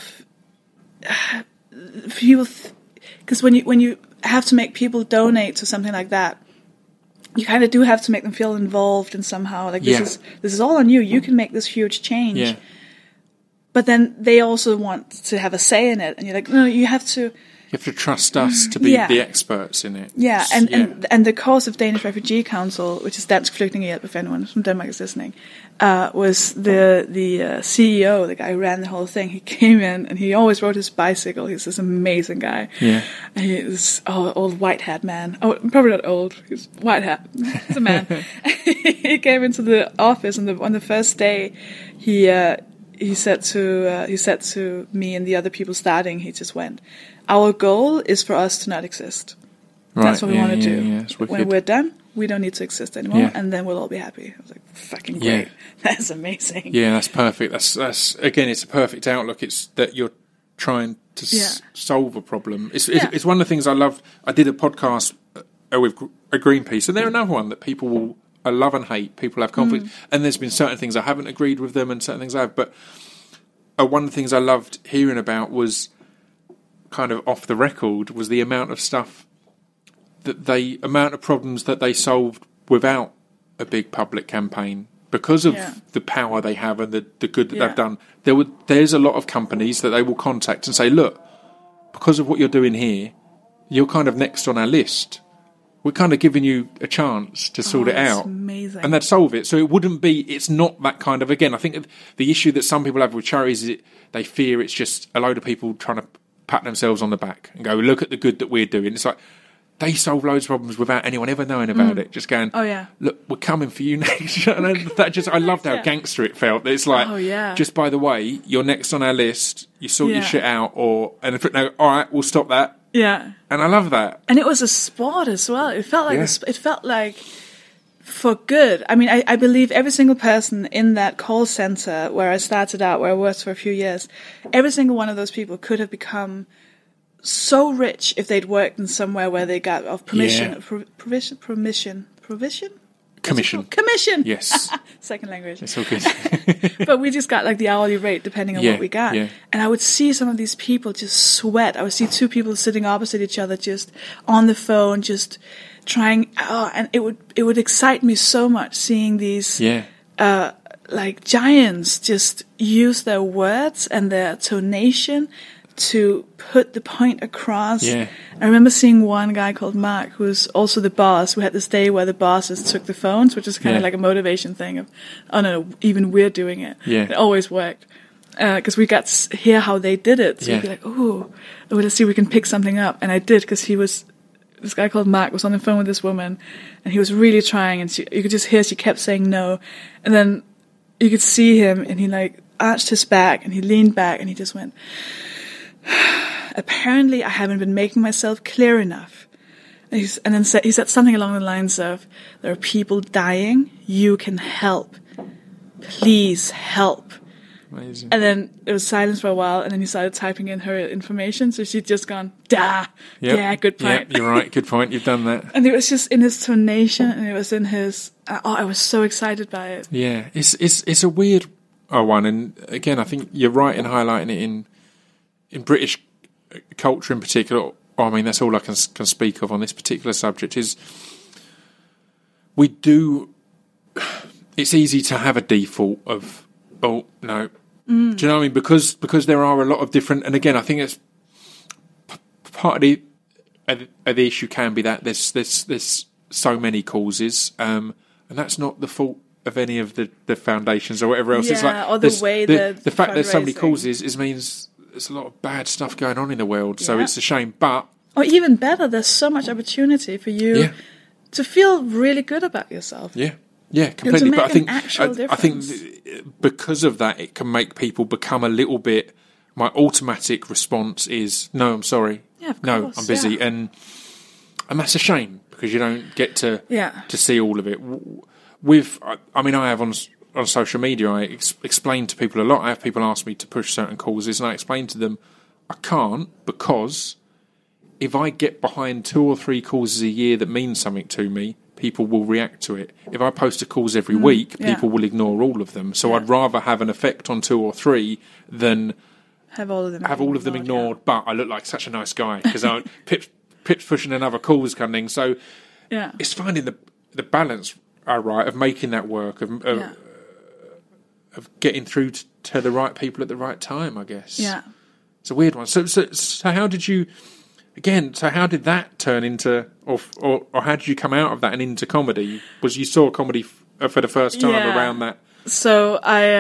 Because when you have to make people donate to something like that, you kind of do have to make them feel involved in somehow. Like this is all on you. You can make this huge change. Yeah. But then they also want to have a say in it, and you're like, no, you have to. You have to trust us to be the experts in it. Yeah, and the cause of Danish Refugee Council, which is Dansk Flygtningehjælp, if anyone from Denmark is listening, was the CEO, the guy who ran the whole thing. He came in and he always rode his bicycle. He's this amazing guy. Yeah, and he's old white hat man. Oh, probably not old. He's white hat. He's a man. He came into the office, and on the first day, he said to me and the other people starting, he just went, "Our goal is for us to not exist. Right. That's what we want to do. Yeah, when we're done, we don't need to exist anymore, and then we'll all be happy." I was like, fucking great. That's amazing. Yeah, that's perfect. That's again, it's a perfect outlook. It's that you're trying to solve a problem. It's one of the things I loved. I did a podcast with Greenpeace, and they're another one that people will love and hate. People have conflict, and there's been certain things I haven't agreed with them, and certain things I have. But one of the things I loved hearing about was, kind of off the record, was the amount of stuff amount of problems that they solved without a big public campaign because of the power they have and the good that they've done. There's a lot of companies that they will contact and say, "Look, because of what you're doing here, you're kind of next on our list. We're kind of giving you a chance to sort it out." Amazing. And they'd solve it. So it's not that kind of, again, I think the issue that some people have with charities is they fear it's just a load of people trying to pat themselves on the back and go, "Look at the good that we're doing." It's like, they solve loads of problems without anyone ever knowing about it. Just going, "Oh yeah, look, we're coming for you next." And I loved how gangster it felt. It's like, just by the way, you're next on our list. You sort your shit out, all right, we'll stop that. Yeah, and I love that. And it was a sport as well. It felt like it felt like for good. I mean, I believe every single person in that call center where I started out, where I worked for a few years, every single one of those people could have become so rich if they'd worked in somewhere where they got permission. Commission. Commission. Yes. Second language. It's all good. But we just got like the hourly rate depending on what we got. Yeah. And I would see some of these people just sweat. I would see two people sitting opposite each other just on the phone, just trying. And it would excite me so much seeing these like giants just use their words and their tonation to put the point across. Yeah. I remember seeing one guy called Mark, who was also the boss, who had this day where the bosses took the phones, which is kind of like a motivation thing of, oh no, even we're doing it. Yeah. It always worked. Because we got to hear how they did it. So we'd be like, oh, let's see if we can pick something up. And I did, because this guy called Mark was on the phone with this woman, and he was really trying, and you could just hear she kept saying no. And then you could see him, and he like arched his back, and he leaned back, and he just went, apparently I haven't been making myself clear enough. And then he said something along the lines of, there are people dying, you can help. Please help. Amazing. And then it was silence for a while, and then he started typing in her information, so she'd just gone, yeah, good point. Yeah, you're right, good point, you've done that. And it was just in his tonation, and it was in his, I was so excited by it. Yeah, it's a weird one, and again, I think you're right in highlighting it in British culture in particular. I mean, that's all I can speak of on this particular subject, is we do, it's easy to have a default of, oh, no. Do you know what I mean? Because there are a lot of different, and again, I think it's part of the issue can be that there's so many causes, and that's not the fault of any of the foundations or whatever else. Yeah, it's like, or the way the fact there's so many fundraising. causes means there's a lot of bad stuff going on in the world, so it's a shame. But or even better, there's so much opportunity for you to feel really good about yourself. Yeah, completely. To But make I think because of that, it can make people become a little bit. My automatic response is, no, I'm sorry. Yeah, of no, course, I'm busy, and that's a shame because you don't get to see all of it. I mean, I have on social media, I explain to people a lot. I have people ask me to push certain causes, and I explain to them, I can't, because if I get behind 2 or 3 causes a year that mean something to me, people will react to it. If I post a cause every week, people will ignore all of them. So I'd rather have an effect on 2 or 3 than have all of them ignored. But I look like such a nice guy because Pip's pushing another cause coming. So it's finding the balance, right, of making that work, of getting through to the right people at the right time, I guess. Yeah. It's a weird one. So how did you... Again, so how did that turn into, or how did you come out of that and into comedy? Was you saw comedy for the first time around that? So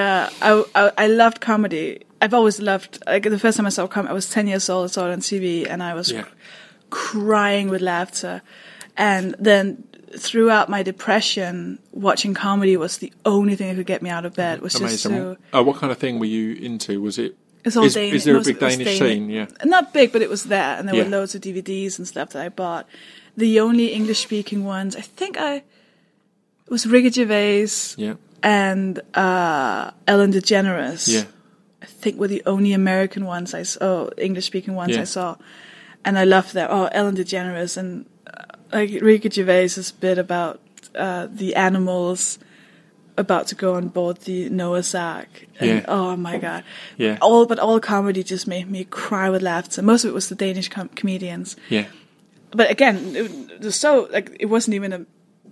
I loved comedy. I've always loved. Like the first time I saw comedy, I was 10 years old. I saw it on TV, and I was crying with laughter. And then throughout my depression, watching comedy was the only thing that could get me out of bed. It was amazing. Just so. What kind of thing were you into? Was it? It's all Danish. Is there a big Danish scene? Yeah. Not big, but it was there, and there were loads of DVDs and stuff that I bought. The only English-speaking ones, I think it was Ricky Gervais and Ellen DeGeneres. Yeah. I think were the only American ones English-speaking ones I saw. And I loved that. Oh, Ellen DeGeneres and like Ricky Gervais' bit about the animals about to go on board the Noah's Ark. And, oh my God. Yeah. All comedy just made me cry with laughter. Most of it was the Danish comedians. Yeah. But again, it was so, like, it wasn't even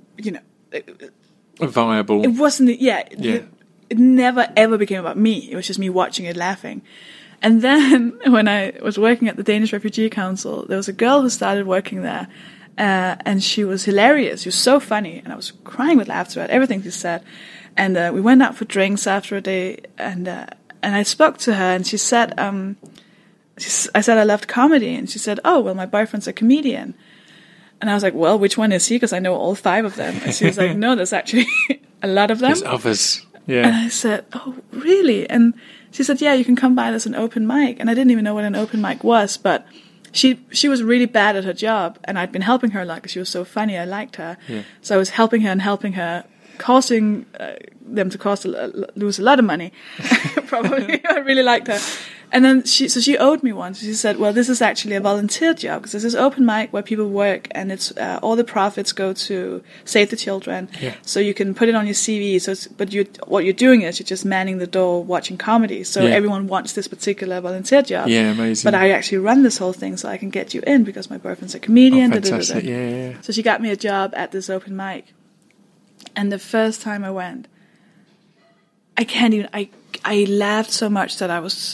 a viable. It wasn't, it never ever became about me. It was just me watching it laughing. And then when I was working at the Danish Refugee Council, there was a girl who started working there. And she was hilarious. She was so funny. And I was crying with laughter at everything she said. And we went out for drinks after a day. And I spoke to her. And she said, I said I loved comedy. And she said, oh, well, my boyfriend's a comedian. And I was like, well, which one is he? Because I know all 5 of them. And she was like, no, there's actually a lot of them. There's others. Yeah. And I said, oh, really? And she said, yeah, you can come by. There's an open mic. And I didn't even know what an open mic was. But she was really bad at her job, and I'd been helping her a lot because she was so funny. I liked her, so I was helping her, causing them to lose a lot of money. Probably, I really liked her, And then she owed me one. So she said, well, this is actually a volunteer job because this is open mic where people work, and it's all the profits go to Save the Children. Yeah. So you can put it on your CV. So, what you're doing is you're just manning the door, watching comedy. So everyone wants this particular volunteer job. Yeah, amazing. But I actually run this whole thing so I can get you in because my boyfriend's a comedian. Oh, fantastic. Yeah. So she got me a job at this open mic. And the first time I went, I laughed so much that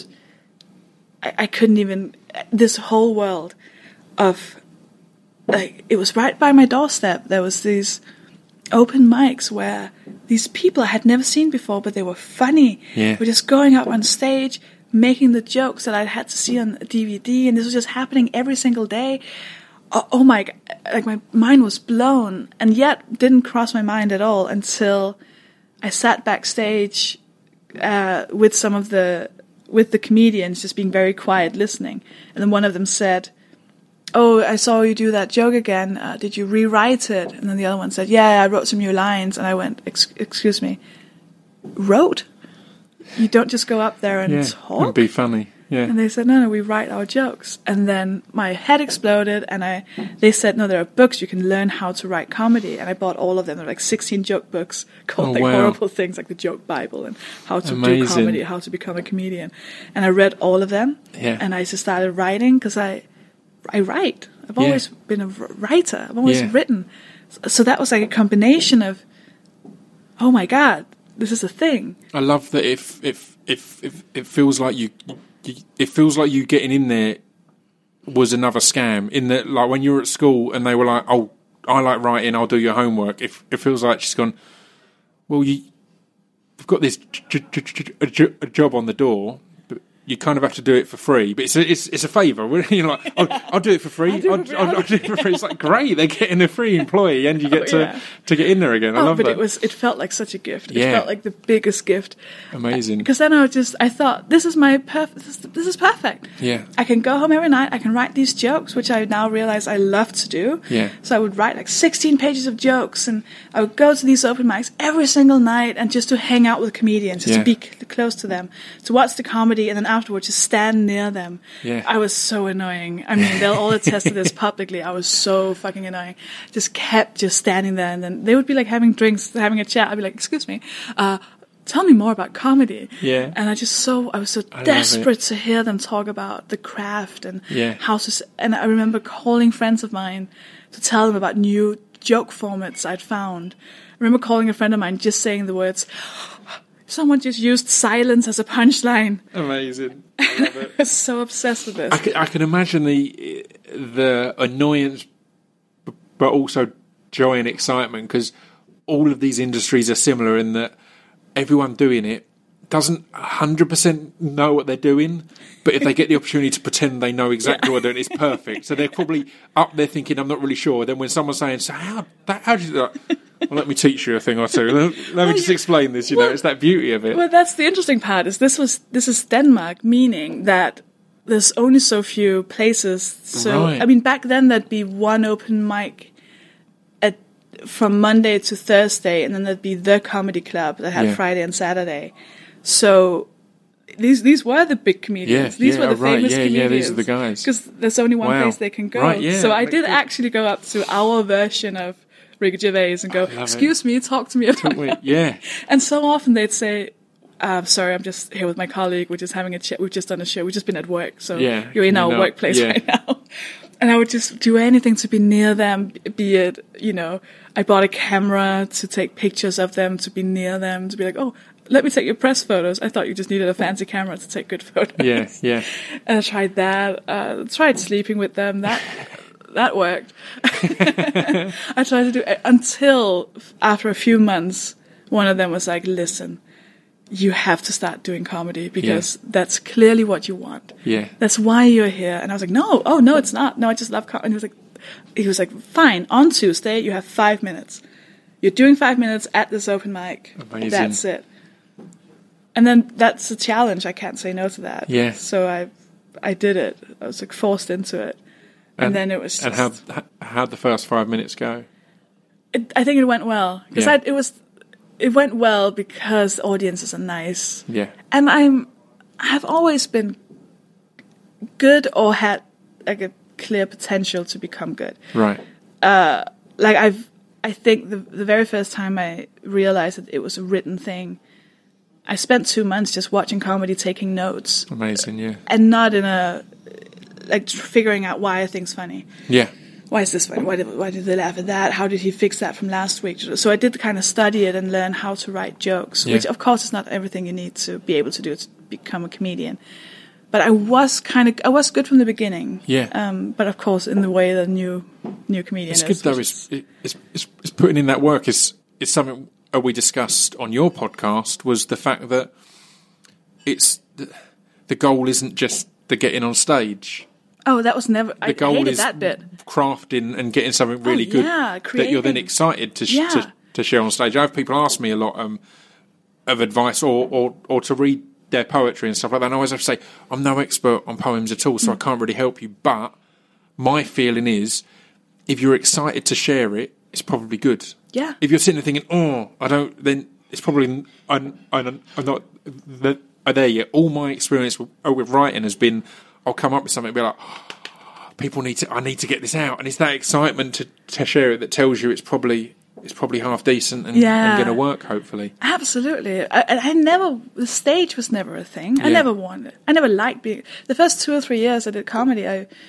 I couldn't even, this whole world of, like, it was right by my doorstep. There was these open mics where these people I had never seen before, but they were funny. Yeah. Were just going up on stage, making the jokes that I had to see on DVD, and this was just happening every single day. Oh my God, like my mind was blown, and yet didn't cross my mind at all until I sat backstage with the comedians, just being very quiet, listening. And then one of them said, "Oh, I saw you do that joke again. Did you rewrite it?" And then the other one said, "Yeah, I wrote some new lines." And I went, "Excuse me, wrote? You don't just go up there and talk and be funny." Yeah. And they said, no, we write our jokes. And then my head exploded, and they said, no, there are books you can learn how to write comedy. And I bought all of them. There were like 16 joke books called horrible things, like the Joke Bible, and how to do comedy, how to become a comedian. And I read all of them, and I just started writing because I write. I've always been a writer. I've always written. So that was like a combination of, oh my God, this is a thing. I love that if it feels like it feels like you getting in there was another scam. In that, like when you were at school and they were like, "Oh, I like writing. I'll do your homework." It feels like she's gone, "Well, you've got this a job on the door, but you kind of have to do it for free. But it's a favour." You're like, "I'll do it for free. I'll do it for free." It's like, great, they're getting a free employee, and you get to get in there again. I love that. But it felt like such a gift. It felt like the biggest gift. Amazing. Because then I thought, this is my this is perfect. Yeah. I can go home every night. I can write these jokes, which I now realize I love to do. Yeah. So I would write like 16 pages of jokes, and I would go to these open mics every single night, and just to hang out with comedians, just to be close to them, to watch the comedy, and then afterwards just stand near them. Yeah. I was so annoying. I mean, they'll all attest to this publicly. I was so fucking annoying. Just kept just standing there, and then they would be like having drinks, having a chat. I'd be like, "Excuse me, tell me more about comedy." Yeah. And I was so desperate to hear them talk about the craft and how to. And I remember calling friends of mine to tell them about new joke formats I'd found. I remember calling a friend of mine, just saying the words, "Someone just used silence as a punchline." Amazing. I love it. I was so obsessed with this. I can imagine the annoyance, but also joy and excitement, because all of these industries are similar in that everyone doing it doesn't 100% know what they're doing, but if they get the opportunity to pretend they know exactly what they're doing, it's perfect. So they're probably up there thinking, "I'm not really sure." Then when someone's saying, "So how do you do that?" "Well, let me teach you a thing or two. Let me just explain this." It's that beauty of it. Well, that's the interesting part. Is this is Denmark, meaning that there's only so few places. So I mean, back then there'd be one open mic from Monday to Thursday, and then there'd be the comedy club that had Friday and Saturday. So these were the big comedians. These were the famous comedians. Yeah, these are the guys. Because there's only one place they can go. Right, yeah, so I did actually go up to our version of Ricky Gervais and go, "Excuse me, talk to me about it." Yeah. And so often they'd say, "Sorry, I'm just here with my colleague. We're just having a chat. We've just done a show. We've just been at work. So you're in our workplace right now." And I would just do anything to be near them, be it, I bought a camera to take pictures of them, to be near them, to be like, "Oh, let me take your press photos. I thought you just needed a fancy camera to take good photos." Yeah. And I tried that. Tried sleeping with them. That worked. I tried to do it until after a few months, one of them was like, "Listen, you have to start doing comedy because that's clearly what you want. Yeah. That's why you're here." And I was like, "No, it's not. No, I just love comedy." And he was like, "Fine, on Tuesday, you have 5 minutes. You're doing 5 minutes at this open mic. Amazing. That's it." And then that's a challenge. I can't say no to that. Yeah. So I did it. I was like forced into it. And then it was just... And how'd the first 5 minutes go? I think it went well. Because it went well because the audiences are nice. Yeah. And I've always been good or had like a clear potential to become good. Right. I think the very first time I realized that it was a written thing, I spent 2 months just watching comedy, taking notes. Amazing, yeah. And not in a, like, figuring out why are things funny. Yeah. Why is this funny? Why did they laugh at that? How did he fix that from last week? So I did kind of study it and learn how to write jokes, which of course is not everything you need to be able to do to become a comedian. But I was good from the beginning. Yeah. But of course, in the way that new comedian it's is. Good though. It's putting in that work. It's something we discussed on your podcast, was the fact that it's the goal isn't just the getting on stage. Oh, that was never. The goal hated is that bit. Crafting and getting something really good that you're then excited to share on stage. I have people ask me a lot of advice or to read their poetry and stuff like that. And I always have to say, I'm no expert on poems at all, so I can't really help you. But my feeling is, if you're excited to share it, it's probably good. Yeah. If you're sitting there thinking, oh, I don't, then it's probably I'm not there yet. All my experience with writing has been, I'll come up with something and be like, oh, I need to get this out, and it's that excitement to share it that tells you it's probably half decent and going to work, hopefully. Absolutely. The stage was never a thing. I never wanted it. I never liked being. The first 2 or 3 years I did comedy,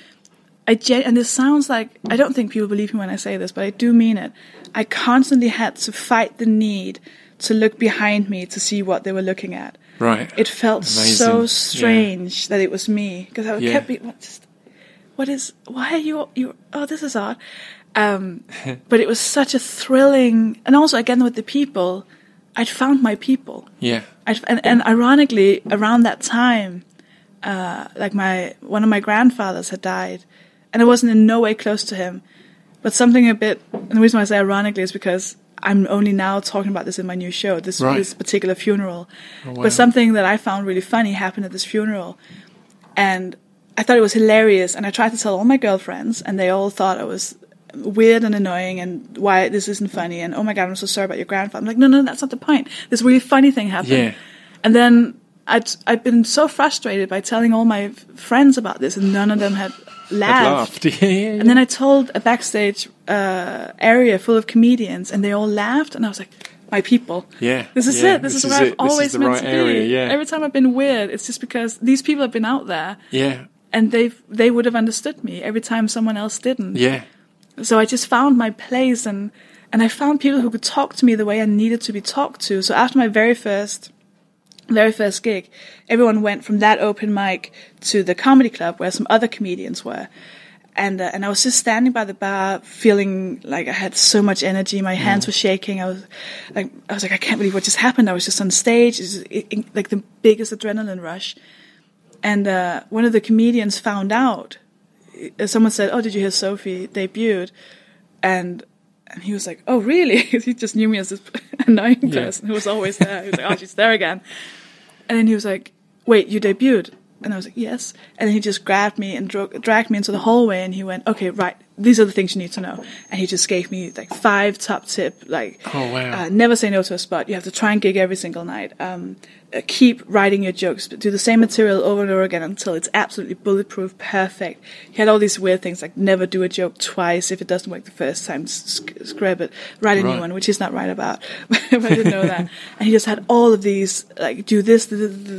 and this sounds like, I don't think people believe me when I say this, but I do mean it. I constantly had to fight the need to look behind me to see what they were looking at. Right. It felt so strange that it was me, because I kept being, why are you, oh, this is odd. But it was such a thrilling, and also again with the people, I'd found my people. Yeah. And ironically, around that time, one of my grandfathers had died, and I wasn't in no way close to him. But something and the reason why I say ironically is because I'm only now talking about this in my new show, this particular funeral. Oh, wow. But something that I found really funny happened at this funeral, and I thought it was hilarious, and I tried to tell all my girlfriends, and they all thought I was weird and annoying, and why this isn't funny, and oh my god, I'm so sorry about your grandfather. I'm like, no, that's not the point. This really funny thing happened. Yeah. And then I'd been so frustrated by telling all my friends about this, and none of them had laughed. And then I told a backstage area full of comedians, and they all laughed, and I was like, my people. Yeah. This is it. This is where I've always meant to be. Area, yeah. Every time I've been weird, it's just because these people have been out there. Yeah. And they would have understood me every time someone else didn't. Yeah. So I just found my place, and I found people who could talk to me the way I needed to be talked to. So after my very first gig, everyone went from that open mic to the comedy club where some other comedians were. And I was just standing by the bar feeling like I had so much energy. My hands were shaking. I was like, I can't believe what just happened. I was just on stage. Like the biggest adrenaline rush. And one of the comedians found out. Someone said, "Oh, did you hear Sophie debuted?" And he was like, "Oh, really?" He just knew me as this annoying person who was always there. He was like, "Oh, she's there again." And then he was like, "Wait, you debuted?" And I was like, "Yes." And then he just grabbed me and dragged me into the hallway, and he went, "Okay, right, these are the things you need to know." And he just gave me like 5 top tip, like, oh, wow. Never say no to a spot. You have to try and gig every single night. Keep writing your jokes, but do the same material over and over again until it's absolutely bulletproof, perfect. He had all these weird things like never do a joke twice. If it doesn't work the first time, scrap it. Write a new one, which he's not right about. But I didn't know that. And he just had all of these, like, do this,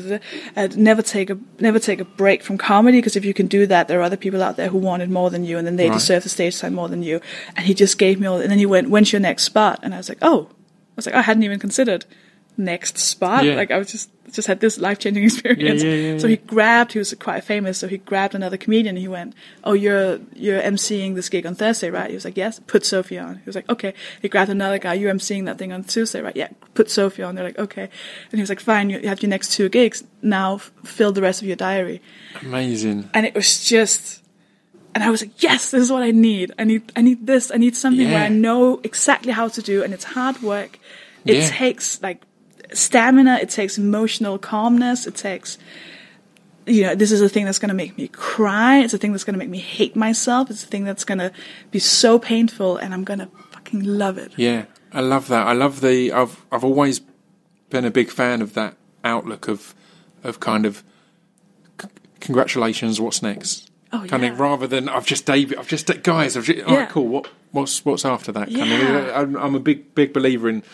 never take a break from comedy, because if you can do that, there are other people out there who want it more than you, and then they deserve the stage time more than you. And he just gave me all, and then he went, "When's your next spot?" And I was like, I hadn't even considered next spot. Like, I was just had this life-changing experience. So he was quite famous, so he grabbed another comedian, and he went, "Oh, you're emceeing this gig on Thursday, right?" He was like, "Yes, put Sophie on." He was like, "Okay." He grabbed another guy, "You're emceeing that thing on Tuesday, right?" "Yeah, put Sophie on." They're like, "Okay." And he was like, "Fine, you have your next 2 gigs, now fill the rest of your diary." Amazing. And it was just, and I was like, yes, this is what I need. I need this. I need something where I know exactly how to do, and it's hard work. It takes like stamina, it takes emotional calmness, it takes, this is a thing that's going to make me cry, it's a thing that's going to make me hate myself, it's a thing that's going to be so painful, and I'm going to fucking love it. Yeah, I love that. I love I've always been a big fan of that outlook of kind of congratulations, what's next? Oh, Kind of, rather than all right, cool. What's after that? Kind of, I'm a big believer in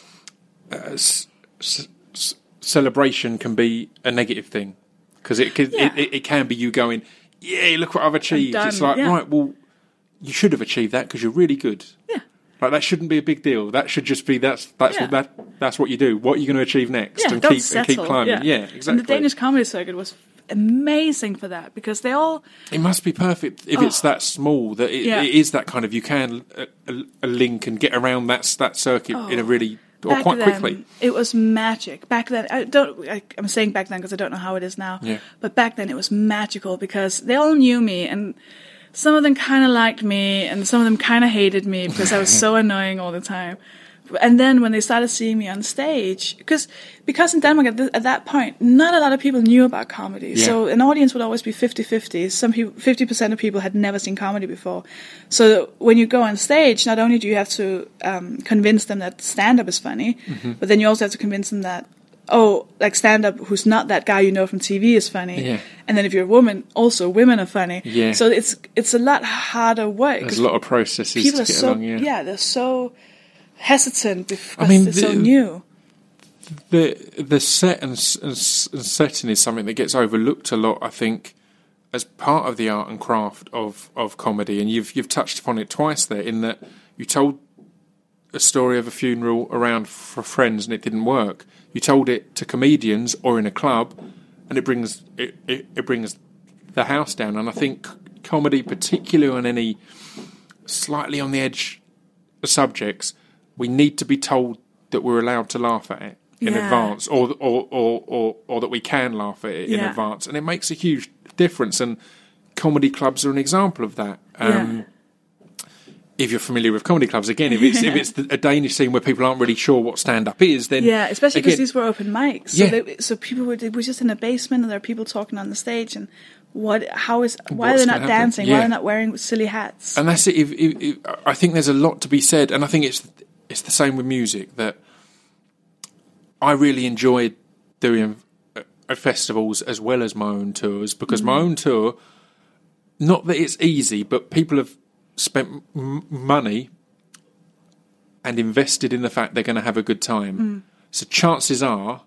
celebration can be a negative thing, because it can be you going, yeah, look what I've achieved. It's like, right, well, you should have achieved that because you're really good. Yeah. Like, that shouldn't be a big deal. That should just be that's what you do. What are you going to achieve next? Yeah, and keep climbing. Yeah, exactly. And the Danish comedy circuit was amazing for that, because they all... It must be perfect if it's that small, that it is that kind of, you can a link and get around that circuit in a really... Or quite quickly. It was magic. Back then, I'm saying back then because I don't know how it is now. Yeah. But back then it was magical because they all knew me, and some of them kind of liked me, and some of them kind of hated me because I was so annoying all the time. And then when they started seeing me on stage, because in Denmark at that point, not a lot of people knew about comedy. Yeah. So an audience would always be 50-50. Some people, 50% of people had never seen comedy before. So when you go on stage, not only do you have to convince them that stand-up is funny, but then you also have to convince them that, like stand-up who's not that guy you know from TV is funny. Yeah. And then if you're a woman, also women are funny. Yeah. So it's a lot harder work. There's a lot of processes to get along, they're so hesitant because it's so new. The set and setting is something that gets overlooked a lot, I think, as part of the art and craft of comedy. And you've touched upon it twice there, in that you told a story of a funeral around for friends and it didn't work. You told it to comedians or in a club, and it brings the house down. And I think comedy, particularly on any slightly on the edge subjects, we need to be told that we're allowed to laugh at it in advance, or that we can laugh at it in advance, and it makes a huge difference. And comedy clubs are an example of that. If you're familiar with comedy clubs, again, if it's a Danish scene where people aren't really sure what stand-up is, then especially because these were open mics, so people were just in a basement, and there are people talking on the stage, and why are they not dancing? Why are they not wearing silly hats? And that's it. I think there's a lot to be said, and I think it's the same with music, that I really enjoyed doing festivals as well as my own tours, because my own tour, not that it's easy, but people have spent money and invested in the fact they're going to have a good time. So chances are,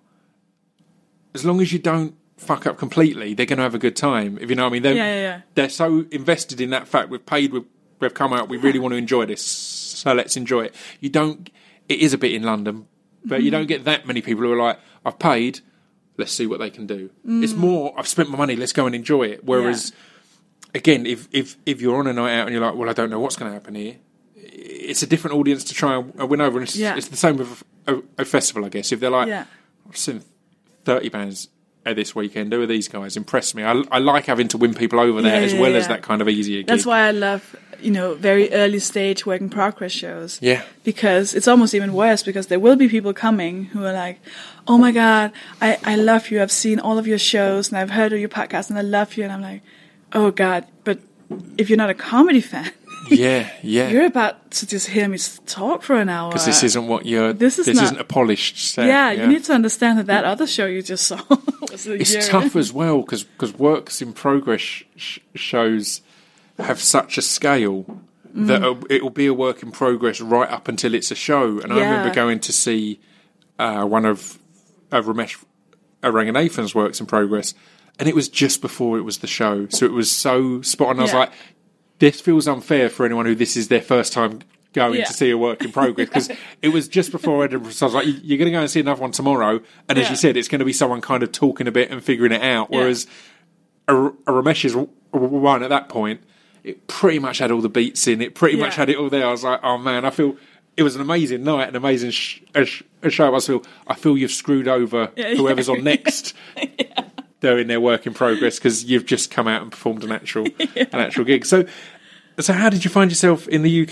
as long as you don't fuck up completely, they're going to have a good time. If you know what I mean, they're so invested in that fact. We've come out. We really want to enjoy this, so let's enjoy it. It is a bit in London, but you don't get that many people who are like, I've paid, let's see what they can do. It's more, I've spent my money, let's go and enjoy it. Whereas, again, if you're on a night out and you're like, well, I don't know what's going to happen here, it's a different audience to try and win over. And it's the same with a festival, I guess. If they're like, I've seen 30 bands this weekend, who are these guys? Impress me. I like having to win people over there as well as that kind of easier gig. That's why I love, very early stage work in progress shows. Yeah. Because it's almost even worse, because there will be people coming who are like, oh my God, I love you. I've seen all of your shows and I've heard of your podcast and I love you. And I'm like, oh God, but if you're not a comedy fan, you're about to just hear me talk for an hour. Because this isn't what this isn't a polished set. Yeah, you need to understand that other show you just saw was It's tough as well, because works in progress shows have such a scale that it will be a work in progress right up until it's a show. And I remember going to see one of Ramesh Ranganathan's works in progress, and it was just before it was the show, so it was so spot on. I was like, this feels unfair for anyone who this is their first time going to see a work in progress, because it was just before Edinburgh. So I was like, you're going to go and see another one tomorrow, and as you said, it's going to be someone kind of talking a bit and figuring it out, whereas a Ramesh's one at that point, it pretty much had all the beats in, it pretty much had it all there. I was like, oh man, I feel it was an amazing night, an amazing show. I feel you've screwed over whoever's on next. They're in their work in progress, because you've just come out and performed an actual gig. So how did you find yourself in the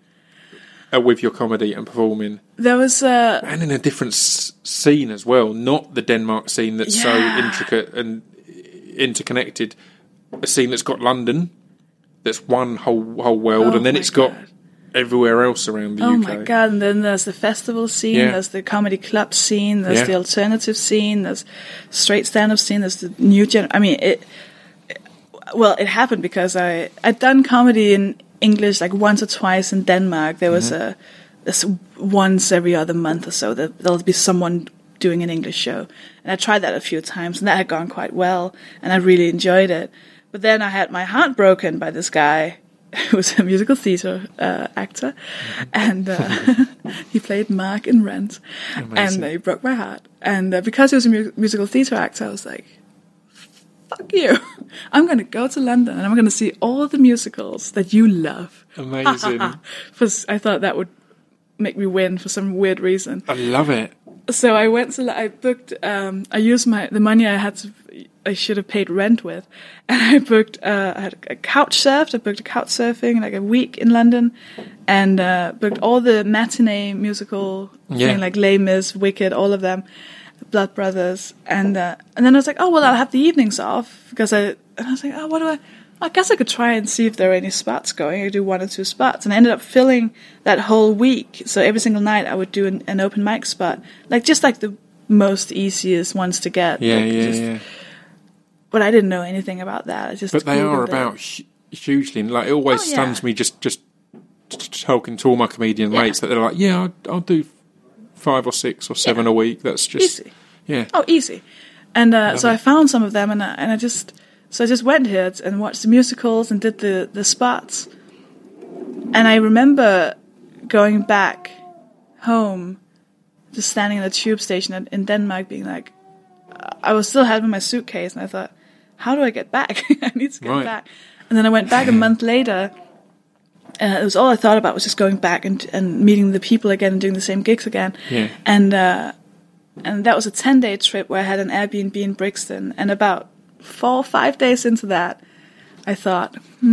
UK with your comedy and performing? There was and in a different scene as well, not the Denmark scene that's so intricate and interconnected. A scene that's got London, that's one whole world, and then it's got everywhere else around the UK. Oh my God, and then there's the festival scene, there's the comedy club scene, there's the alternative scene, there's straight stand-up scene, there's the new Well, it happened because I'd done comedy in English like once or twice in Denmark. There was this once every other month or so that there'll be someone doing an English show. And I tried that a few times, and that had gone quite well, and I really enjoyed it. But then I had my heart broken by this guy who was a musical theatre actor, and he played Mark in Rent. Amazing. And he broke my heart. And because he was a musical theatre actor, I was like, fuck you. I'm going to go to London, and I'm going to see all the musicals that you love. Amazing. Because I thought that would make me win for some weird reason. I love it. So I booked, I used the money I should have paid rent with, and I booked, I had a couch surfed, I booked a couch surfing, like a week in London, and booked all the matinee musical thing, like Les Mis, Wicked, all of them, Blood Brothers, and then I was like, oh, well, I'll have the evenings off, because I was like, oh, what do I guess I could try and see if there are any spots going. I could do 1 or 2 spots. And I ended up filling that whole week. So every single night I would do an open mic spot. Just like the most easiest ones to get. Yeah. But I didn't know anything about that. But they are about hugely. Like, it always stuns me just talking to all my comedian mates that they're like, yeah, I'll do 5 or 6 or 7 a week. That's just... Easy. Yeah. Oh, easy. And so I found some of them, and I just went here and watched the musicals and did the spots. And I remember going back home, just standing in the tube station in Denmark, being like, I was still having my suitcase, and I thought, how do I get back? I need to get back. And then I went back a month later. It was all I thought about was just going back and meeting the people again and doing the same gigs again. Yeah. And that was a 10-day trip where I had an Airbnb in Brixton, and about 4 or 5 days into that, I thought,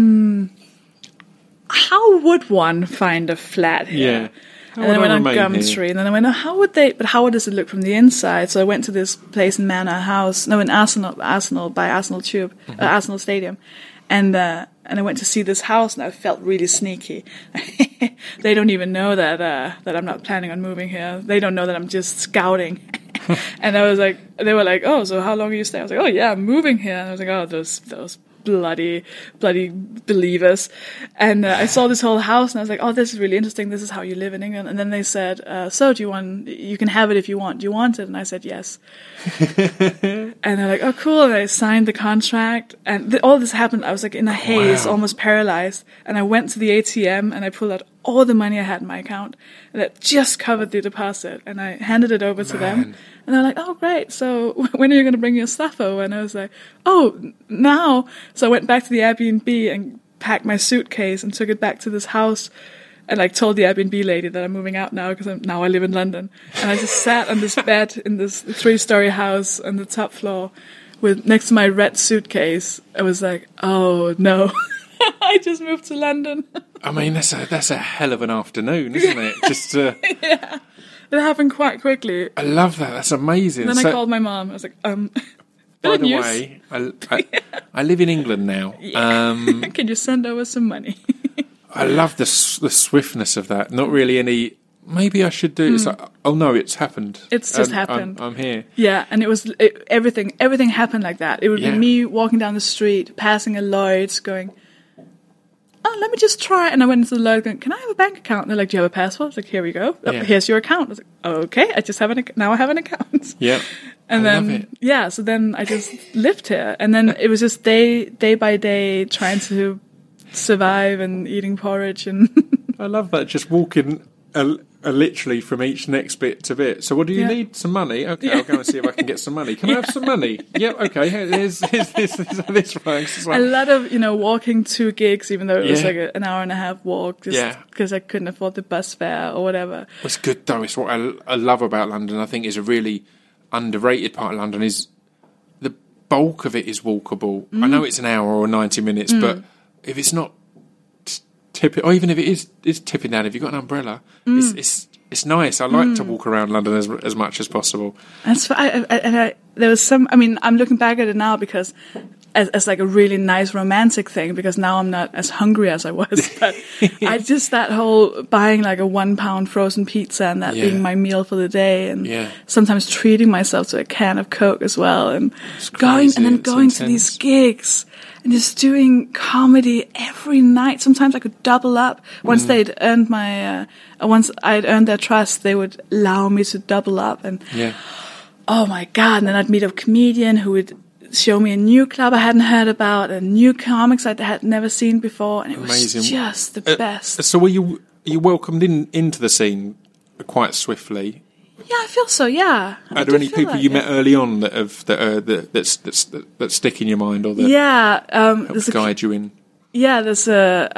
how would one find a flat here? Yeah. And then I went on Gumtree, and then I went, how would does it look from the inside? So I went to this place in Arsenal by Arsenal Tube, Arsenal Stadium, and I went to see this house, and I felt really sneaky. They don't even know that I'm not planning on moving here. They don't know that I'm just scouting. And I was like, they were like, oh, so how long are you staying? I was like, oh yeah, I'm moving here. And I was like, oh, those bloody believers. And I saw this whole house, and I was like, oh, this is really interesting. This is how you live in England. And then they said, so you can have it if you want. Do you want it? And I said, yes. And they're like, oh, cool. And I signed the contract, and all this happened. I was like in a haze, almost paralyzed. And I went to the ATM, and I pulled out all the money I had in my account, and that just covered the deposit. And I handed it over to them. And they're like, oh, great. So when are you going to bring your stuff over? And I was like, oh, now. So I went back to the Airbnb and packed my suitcase and took it back to this house, and told the Airbnb lady that I'm moving out now because now I live in London. And I just sat on this bed in this 3-story house on the top floor with next to my red suitcase. I was like, oh, no. I just moved to London. I mean, that's a hell of an afternoon, isn't it? Just yeah. It happened quite quickly. I love that. That's amazing. And then I called my mom. I was like, by the way, I live in England now. Yeah. Can you send over some money? I love the swiftness of that. Not really any... Maybe I should do it. It's like, oh no, it's happened. It's just happened. I'm here. Yeah, and everything happened like that. It would be me walking down the street, passing a Lloyd's, going... oh, let me just try. And I went into the Lloyd's going, can I have a bank account? And they're like, do you have a passport? I was like, here we go. Oh, here's your account. I was like, okay, I just have now I have an account. Yeah. And then, so then I just lived here. And then it was just day by day trying to survive and eating porridge. And I love that, just walking literally from each next bit to bit. So what do you need? Some money? Okay, I'll go and see if I can get some money. Can I have some money? Yep, okay, here's this works. A lot of, walking to gigs, even though it was like an hour and a half walk, just because I couldn't afford the bus fare or whatever. It's good though. It's what I love about London. I think is a really underrated part of London is the bulk of it is walkable. I know it's an hour or 90 minutes, but if it's not tipping, or even if it is tipping down, if you've got an umbrella, it's nice. I like to walk around London as much as possible. That's there was some. I mean, I'm looking back at it now because as like a really nice romantic thing, because now I'm not as hungry as I was. But I just that whole buying like a £1 frozen pizza and that being my meal for the day, and sometimes treating myself to a can of Coke as well, and going to these gigs. and just doing comedy every night. Sometimes I could double up. Once they'd earned once I'd earned their trust, they would allow me to double up. And oh my God! And then I'd meet a comedian who would show me a new club I hadn't heard about, and new comics I had never seen before, and it was just the best. So were you welcomed into the scene quite swiftly? Yeah, I feel so. Yeah. Are there any people you met early on that stick in your mind, or that help guide you in? Yeah, there's some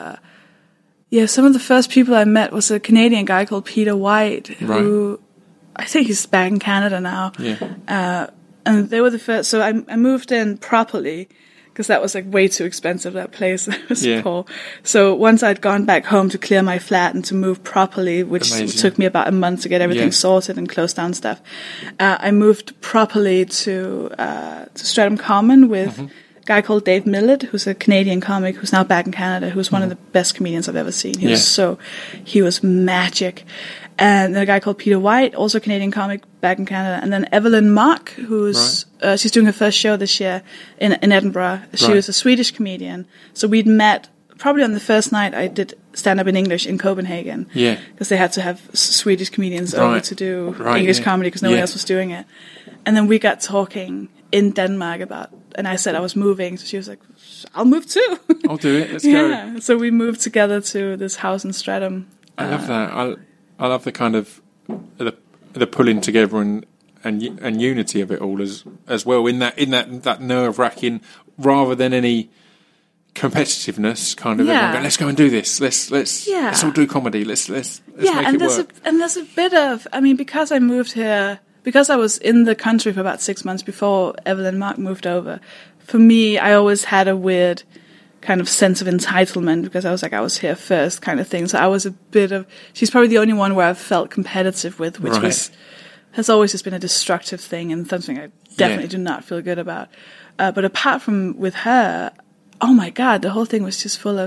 of the first people I met was a Canadian guy called Peter White, who I think he's back in Canada now. Yeah. And they were the first. So I moved in properly, because that was like way too expensive, that place. It was poor. So once I'd gone back home to clear my flat and to move properly, which took me about a month to get everything sorted and close down stuff, I moved properly to Streatham Common with a guy called Dave Millett, who's a Canadian comic who's now back in Canada, who's one of the best comedians I've ever seen. He was magic. And a guy called Peter White, also a Canadian comic back in Canada. And then Evelyn Mark, who's she's doing her first show this year in Edinburgh. She was a Swedish comedian. So we'd met probably on the first night I did stand-up in English in Copenhagen. Yeah. Because they had to have Swedish comedians over to do English comedy because no one else was doing it. And then we got talking in Denmark and I said I was moving. So she was like, I'll move too. I'll do it. Let's go. So we moved together to this house in Streatham. I love that. I love the kind of the pulling together and unity of it all as well in that nerve wracking, rather than any competitiveness kind of everyone going, let's go and do this, let's all do comedy, let's make it work. And there's a bit of, I mean, because I moved here, because I was in the country for about 6 months before Evelyn Mark moved over, for me I always had a weird kind of sense of entitlement, because I was like, I was here first kind of thing. So I was a bit of, she's probably the only one where I've felt competitive with, which has always just been a destructive thing and something I definitely do not feel good about. But apart from with her, oh my God, the whole thing was just full of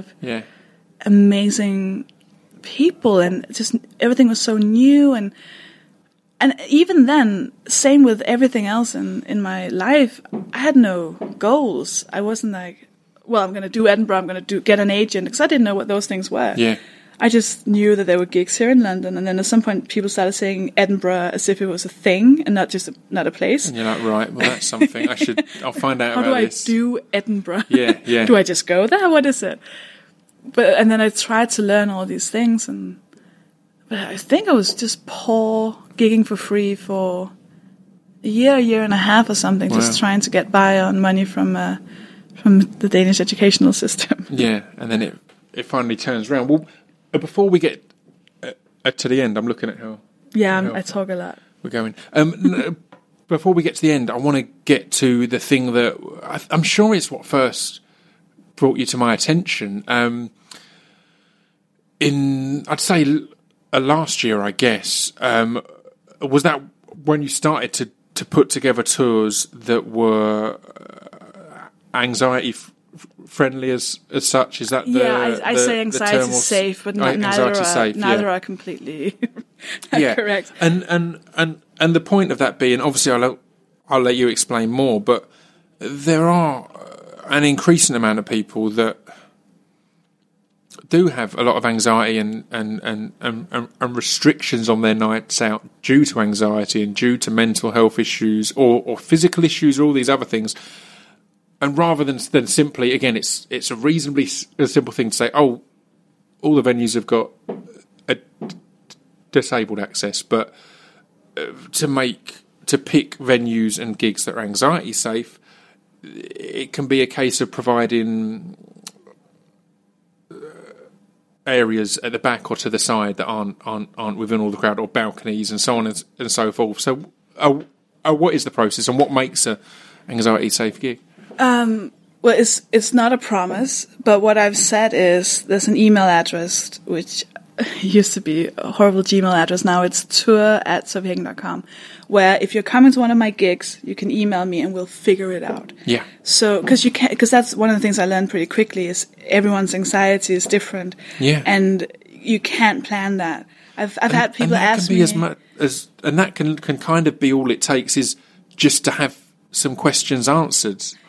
amazing people, and just everything was so new. And even then, same with everything else in my life, I had no goals. I wasn't like, well, I'm going to do Edinburgh, I'm going to get an agent, because I didn't know what those things were. Yeah. I just knew that there were gigs here in London, and then at some point people started saying Edinburgh as if it was a thing and not just not a place. And you're like, right, well, that's something. I'll find out about this. How do I do Edinburgh? Yeah. Do I just go there? What is it? And then I tried to learn all these things, but I think I was just poor gigging for free for a year and a half or something, just trying to get by on money from the Danish educational system. Yeah, and then it finally turns around. Well, before we get to the end, I'm looking at how... Yeah, I talk a lot. We're going. Before we get to the end, I want to get to the thing that... I'm sure it's what first brought you to my attention. I'd say last year, I guess, was that when you started to put together tours that were... anxiety friendly as such? Is that I say anxiety safe, but neither are completely correct. And the point of that being, obviously I'll let you explain more, but there are an increasing amount of people that do have a lot of anxiety and restrictions on their nights out due to anxiety and due to mental health issues or physical issues or all these other things. And rather than simply, again, it's a reasonably simple thing to say, oh, all the venues have got a disabled access, but to pick venues and gigs that are anxiety safe, it can be a case of providing areas at the back or to the side that aren't within all the crowd, or balconies and so on and so forth. So, what is the process, and what makes a anxiety safe gig? Well, it's not a promise, but what I've said is there's an email address, which used to be a horrible Gmail address. Now it's tour@sophiehagen.com, where if you're coming to one of my gigs, you can email me and we'll figure it out. Yeah. So, because that's one of the things I learned pretty quickly is everyone's anxiety is different. Yeah. And you can't plan that. I've had people ask me. And that can kind of be all it takes is just to have some questions answered.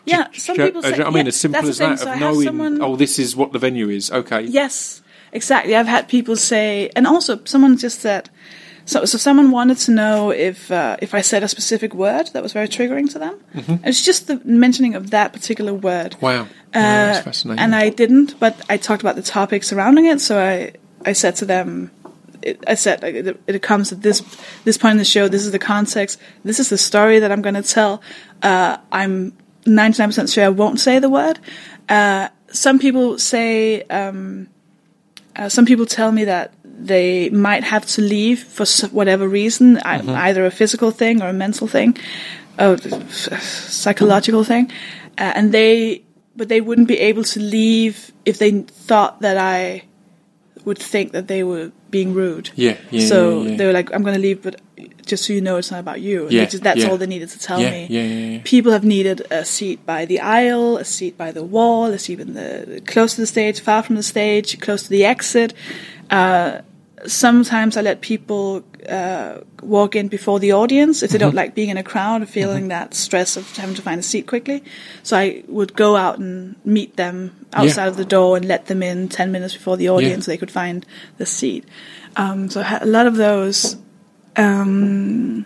Yeah, some people say... I mean, as simple as that, of knowing, this is what the venue is, okay. Yes, exactly. I've had people say... And also, someone just said... So someone wanted to know if I said a specific word that was very triggering to them. Mm-hmm. It's just the mentioning of that particular word. Wow. That's fascinating. And I didn't, but I talked about the topic surrounding it, so I said to them... it comes at this point in the show, this is the context, this is the story that I'm going to tell. I'm 99% sure I won't say the word. Some people say, some people tell me that they might have to leave for whatever reason, either a physical thing or a mental thing, or psychological thing, but they wouldn't be able to leave if they thought that I would think that they were being rude. So they were like, I'm going to leave, but just so you know, it's not about you. That's all they needed to tell me. People have needed a seat by the aisle, a seat by the wall, a seat close to the stage, far from the stage, close to the exit. Sometimes I let people walk in before the audience if they don't like being in a crowd or feeling that stress of having to find a seat quickly. So I would go out and meet them outside of the door and let them in 10 minutes before the audience so they could find the seat. So I had a lot of those. I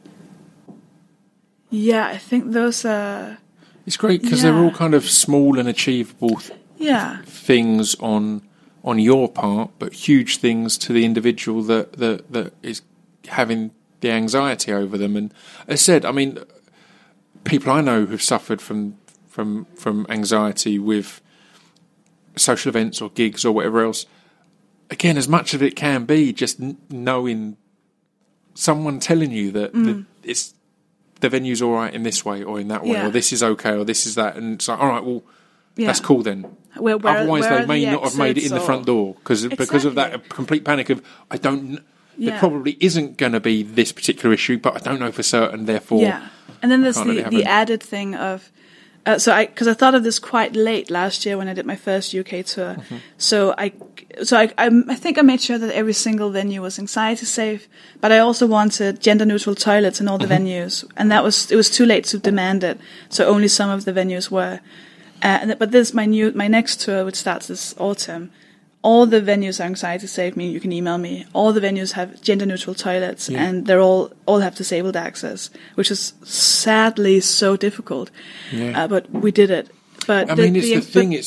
think those are... It's great because they're all kind of small and achievable things on your part, but huge things to the individual that is having the anxiety over them. And as I said, I mean, people I know who've suffered from anxiety with social events or gigs or whatever else, again, as much of it can be just knowing someone telling you that the venue's all right in this way or in that way, or this is okay or this is that, and it's like, all right, well, that's cool then. Otherwise, they may not have made it in the front door because of that complete panic of I don't. There probably isn't going to be this particular issue, but I don't know for certain. Therefore, and then there's the added thing of because I thought of this quite late last year when I did my first UK tour. Mm-hmm. So I think I made sure that every single venue was anxiety safe, but I also wanted gender neutral toilets in all the venues, and it was too late to demand it. So only some of the venues were. But this my next tour, which starts this autumn, all the venues are anxiety safe. You can email me. All the venues have gender neutral toilets, and they're all have disabled access, which is sadly so difficult. But we did it. But I mean, it's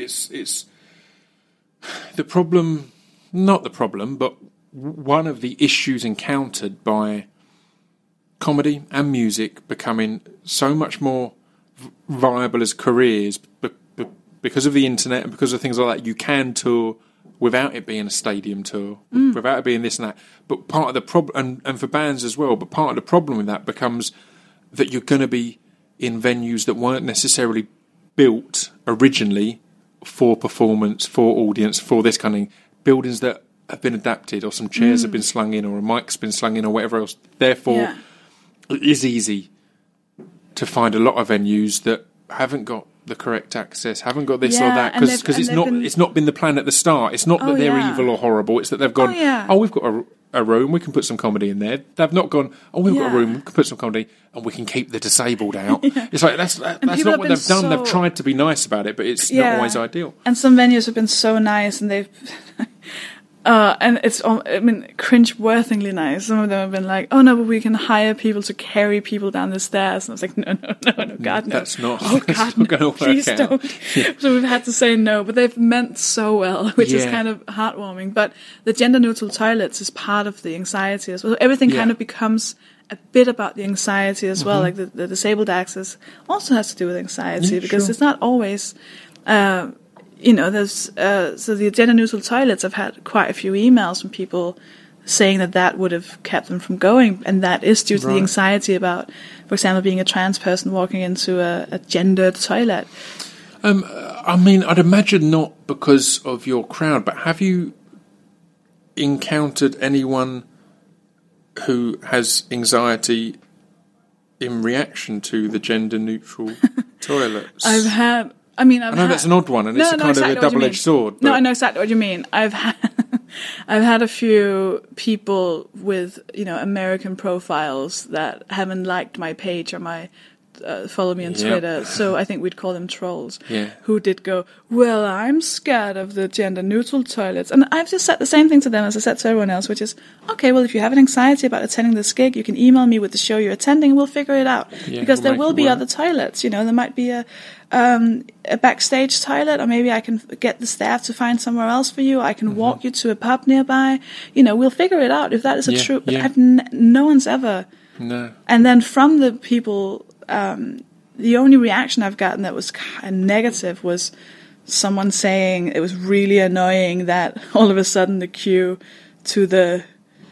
the problem, not the problem, but one of the issues encountered by comedy and music becoming so much more viable as careers because of the internet and because of things like that. You can tour without it being a stadium tour, without it being this and that. But part of the problem, and for bands as well, but part of the problem with that becomes that you're going to be in venues that weren't necessarily built originally for performance, for audience, for this kind of thing. Buildings that have been adapted, or some chairs have been slung in, or a mic's been slung in, or whatever else. Therefore, it is easy to find a lot of venues that haven't got the correct access, haven't got this or that, because it's not been the plan at the start. It's not that they're evil or horrible. It's that they've gone, we've got a room, we can put some comedy in there. They've not gone, we've got a room, we can put some comedy, and we can keep the disabled out. It's like that's not what they've done. They've tried to be nice about it, but it's not always ideal. And some venues have been so nice, and they've and it's, cringe-worthingly nice. Some of them have been like, oh no, but we can hire people to carry people down the stairs. And I was like, no, God, no. That's not, that's not going to work please out. Don't. Yeah. So we've had to say no, but they've meant so well, which is kind of heartwarming. But the gender-neutral toilets is part of the anxiety as well. Everything kind of becomes a bit about the anxiety as well. Like the disabled access also has to do with anxiety because it's not always... there's so the gender neutral toilets. I've had quite a few emails from people saying that would have kept them from going, and that is due to the anxiety about, for example, being a trans person walking into a gendered toilet. I'd imagine not because of your crowd, but have you encountered anyone who has anxiety in reaction to the gender neutral toilets? I know that's an odd one, and it's exactly a double-edged sword. But... No, I know exactly what you mean. I've had a few people with American profiles that haven't liked my page or my follow me on Twitter, so I think we'd call them trolls, Yeah. who did go, well, I'm scared of the gender-neutral toilets. And I've just said the same thing to them as I said to everyone else, which is, okay, well, if you have an anxiety about attending this gig, you can email me with the show you're attending, and we'll figure it out. Yeah, because we'll there will make it be work. other toilets. You know, there might be a backstage toilet, or maybe I can get the staff to find somewhere else for you. I can walk you to a pub nearby. You know, we'll figure it out if that is a true. But I've no one's ever. No. And then from the people, the only reaction I've gotten that was kind of negative was someone saying it was really annoying that all of a sudden the queue to the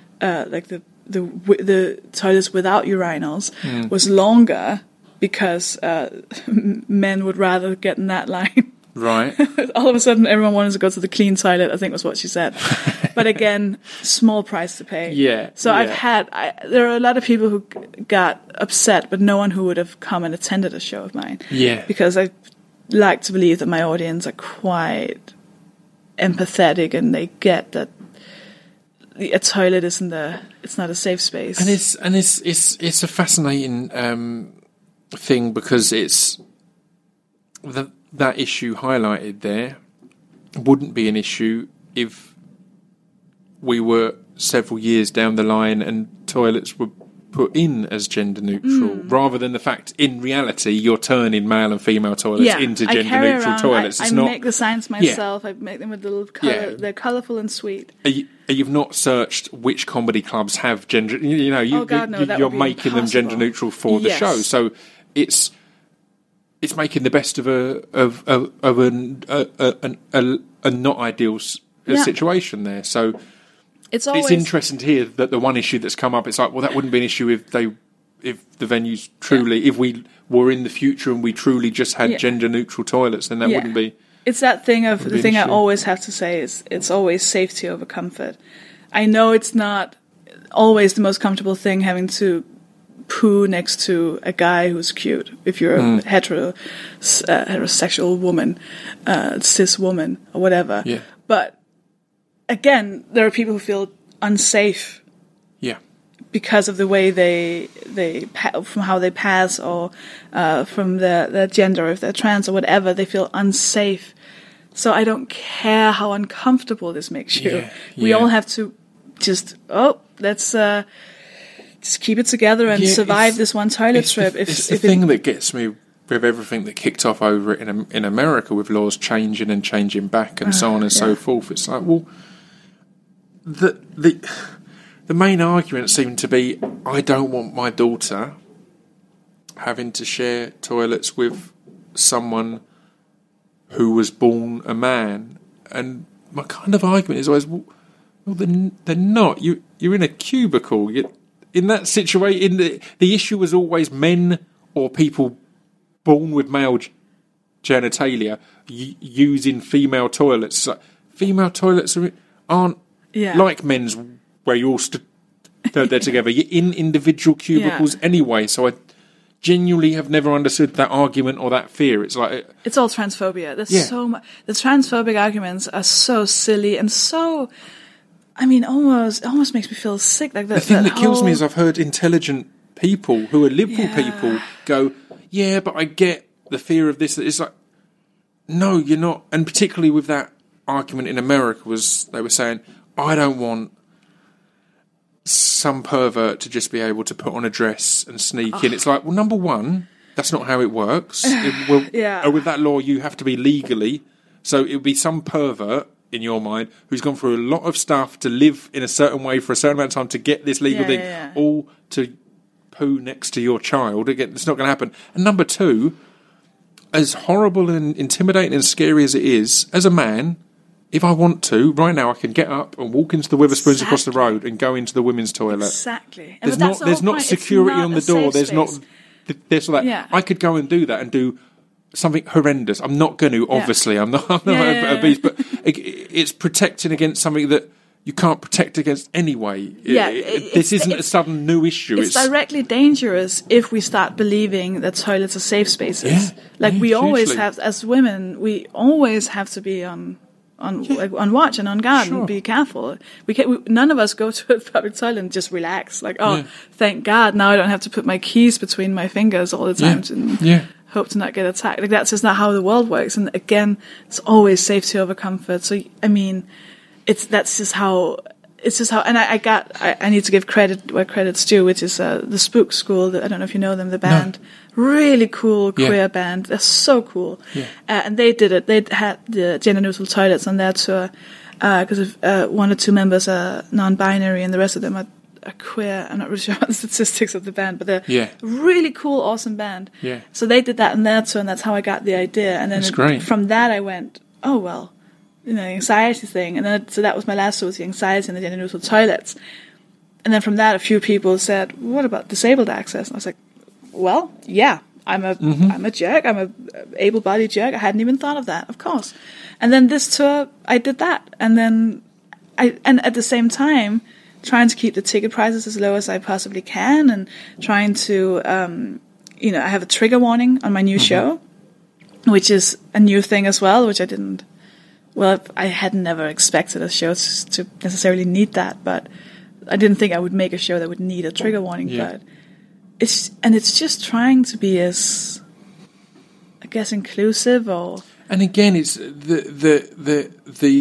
toilets without urinals was longer because men would rather get in that line. Right. All of a sudden, everyone wanted to go to the clean toilet, I think was what she said. But again, small price to pay. Yeah. So there are a lot of people who got upset, but no one who would have come and attended a show of mine. Yeah. Because I like to believe that my audience are quite empathetic and they get that a toilet it's not a safe space. And it's a fascinating thing because it's that issue highlighted there wouldn't be an issue if we were several years down the line and toilets were put in as gender neutral, rather than the fact in reality you're turning male and female toilets into gender neutral toilets. I make the signs myself. I make them with little colour. They're colourful and sweet. You've not searched which comedy clubs have gender. You're making them gender neutral for the show. So it's making the best of a not ideal situation there. So it's interesting to hear that the one issue that's come up, it's like, well, that wouldn't be an issue if the venues truly, if we were in the future and we truly just had gender neutral toilets, then that wouldn't be. It's that thing of the thing I always have to say is it's always safety over comfort. I know it's not always the most comfortable thing having to poo next to a guy who's cute if you're a heterosexual woman, cis woman or whatever. Yeah. But again, there are people who feel unsafe. Yeah. Because of the way they from how they pass or from their gender, if they're trans or whatever, they feel unsafe. So I don't care how uncomfortable this makes you. Yeah. We all have to let's just keep it together and survive this one toilet trip. It's the thing that gets me with everything that kicked off over it in America with laws changing and changing back and so on and so forth. It's like, well, the main argument seemed to be, I don't want my daughter having to share toilets with someone who was born a man. And my kind of argument is always, well they're not. You're in a cubicle. In that situation, the issue was always men or people born with male genitalia using female toilets. Like, female toilets aren't like men's, where you all they're together. You're in individual cubicles anyway. So I genuinely have never understood that argument or that fear. It's like it's all transphobia. There's so much. The transphobic arguments are so silly and so. I mean, it almost makes me feel sick. Like the thing that kills me is I've heard intelligent people who are liberal people go, yeah, but I get the fear of this. It's like, no, you're not. And particularly with that argument in America they were saying, I don't want some pervert to just be able to put on a dress and sneak in. It's like, well, number one, that's not how it works. With that law, you have to be legally. So it would be some pervert in your mind who's gone through a lot of stuff to live in a certain way for a certain amount of time to get this legal thing, all to poo next to your child. Again, it's not going to happen. And number two, as horrible and intimidating and scary as it is, as a man, if I want to, right now I can get up and walk into the Witherspoons across the road and go into the women's toilet. Exactly. There's not security on the door. There's not this or that. Yeah. I could go and do that and do something horrendous. I'm not going to, obviously. I'm not a beast, but it's protecting against something that you can't protect against anyway. This isn't a sudden new issue. It's directly dangerous if we start believing that toilets are safe spaces. We always have, as women, we always have to be on on watch and on guard and be careful. None of us go to a public toilet and just relax. Like, thank God, now I don't have to put my keys between my fingers all the time and hope to not get attacked. Like, that's just not how the world works. And again, it's always safety over comfort. So, I mean, that's just how. It's just how, and I need to give credit where credit's due, which is the Spook School. I don't know if you know them, the band. No. Really cool queer band. They're so cool. Yeah. And they did it. They had the gender neutral toilets on their tour because one or two members are non-binary and the rest of them are queer. I'm not really sure about the statistics of the band, but they're a really cool, awesome band. Yeah. So they did that on their tour, and that's how I got the idea. And then from that I went, oh, well, anxiety thing. And then, so that was my last tour, the anxiety and the gender neutral toilets. And then from that, a few people said, what about disabled access? And I was like, well, yeah, I'm a jerk. I'm a able-bodied jerk. I hadn't even thought of that, of course. And then this tour, I did that. And then and at the same time, trying to keep the ticket prices as low as I possibly can, and trying to, I have a trigger warning on my new show, which is a new thing as well, which I didn't. Well, I had never expected a show to necessarily need that, but I didn't think I would make a show that would need a trigger warning. But it's just trying to be as, I guess, inclusive or. And again, it's the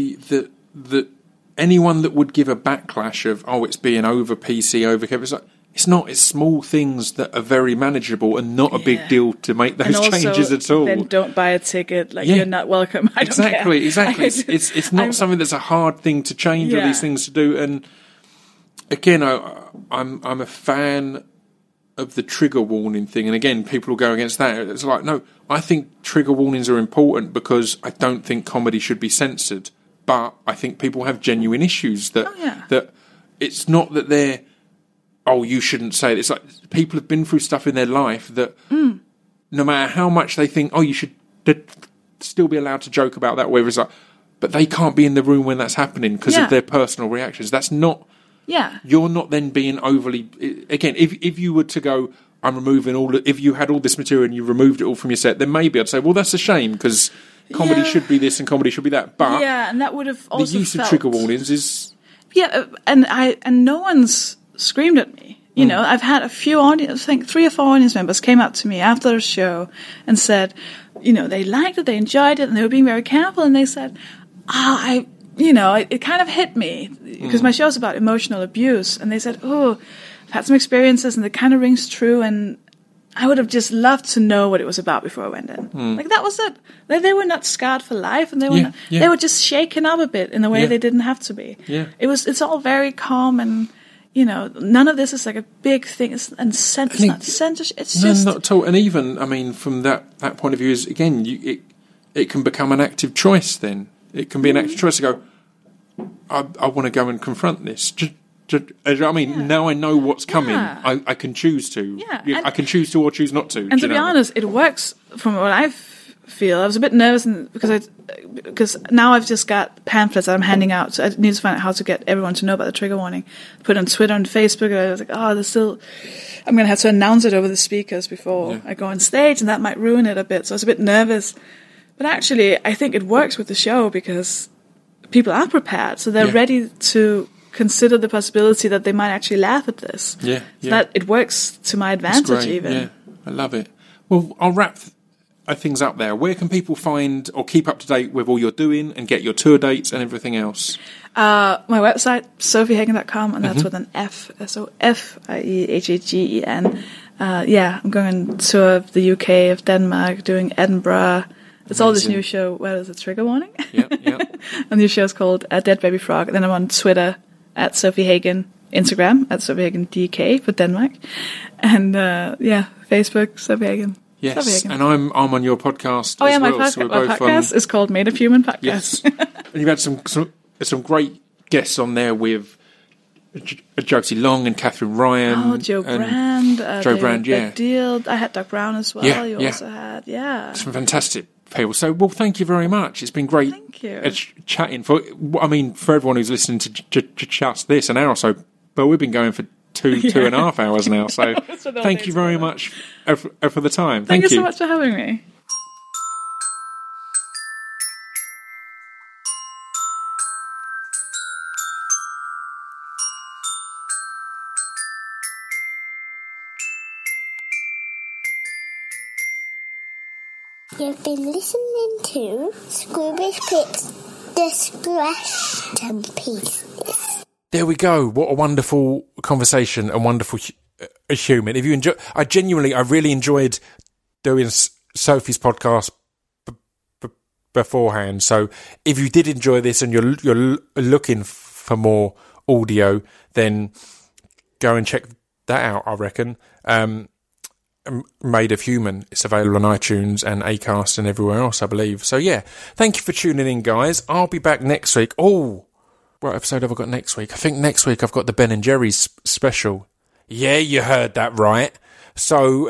anyone that would give a backlash of it's being over PC, over. It's like, it's not. It's small things that are very manageable and not a big deal to make those changes at all. Then don't buy a ticket. Like you're not welcome. I don't care. Exactly. It's not something that's a hard thing to change or these things to do. And again, I'm a fan of the trigger warning thing. And again, people will go against that. It's like, no, I think trigger warnings are important because I don't think comedy should be censored. But I think people have genuine issues that it's not that they're. Oh, you shouldn't say it. It's like people have been through stuff in their life that no matter how much they think, you should still be allowed to joke about that, whether it's like, but they can't be in the room when that's happening because of their personal reactions. That's not, you're not then being overly, again, if you were to go, I'm removing if you had all this material and you removed it all from your set, then maybe I'd say, well, that's a shame because comedy should be this and comedy should be that. But and that would have also the use of trigger warnings is. And no one's screamed at me. I've had a few audience, I think 3 or 4 audience members came up to me after the show and said, they liked it, they enjoyed it, and they were being very careful, and they said, it kind of hit me, because my show's about emotional abuse, and they said, I've had some experiences, and it kind of rings true, and I would have just loved to know what it was about before I went in. Like, that was it. They were not scarred for life, and they were they were just shaken up a bit in a way they didn't have to be. It's all very calm, and none of this is like a big thing. It's not censorship. It's just not at all. And even, I mean, from that point of view, is again, it can become an active choice. Then it can be an active choice to go. I want to go and confront this. Now I know what's coming. I can choose to. I can choose to or choose not to. And to be honest, it works from what I feel. I was a bit nervous because now I've just got pamphlets that I'm handing out. So I need to find out how to get everyone to know about the trigger warning. Put it on Twitter and Facebook. And I was like, I'm going to have to announce it over the speakers before I go on stage, and that might ruin it a bit. So I was a bit nervous. But actually, I think it works with the show because people are prepared. So they're ready to consider the possibility that they might actually laugh at this. So that it works to my advantage even. Yeah, I love it. Well, I'll wrap things up there. Where can people find or keep up to date with all you're doing and get your tour dates and everything else? My website, sophiehagen.com, and that's with an F. So F-I-E-H-A-G-E-N. I'm going on tour of the UK, of Denmark, doing Edinburgh. It's all this new show. Where is it? Trigger warning? Yep. And the new show's called Dead Baby Frog. And then I'm on Twitter at Sophie Hagen, Instagram at Sophie Hagen DK for Denmark, and Facebook Sophie Hagen. Yes, and I'm on your podcast as well. My podcast is called Made of Human Podcast. Yes, and you've had some great guests on there with Josie Long and Catherine Ryan. Joe Brand. Joe Brand, Deal. I had Doc Brown as well. You also had, some fantastic people. So, well, thank you very much. It's been great. Thank you. Chatting for everyone who's listening to just this an hour or so, but we've been going for 2.5 hours now. So thank you very much for the time. Thank you so much for having me. You've been listening to Scroobius Pip's Discretion Pieces. There we go. What a wonderful conversation and wonderful human. If you enjoy, I really enjoyed doing Sophie's podcast beforehand. So if you did enjoy this and you're looking for more audio, then go and check that out. I reckon. Made of Human. It's available on iTunes and Acast and everywhere else, I believe. So yeah, thank you for tuning in, guys. I'll be back next week. Oh, what episode have I got next week? I think next week I've got the Ben and Jerry's special. Yeah, you heard that right. So,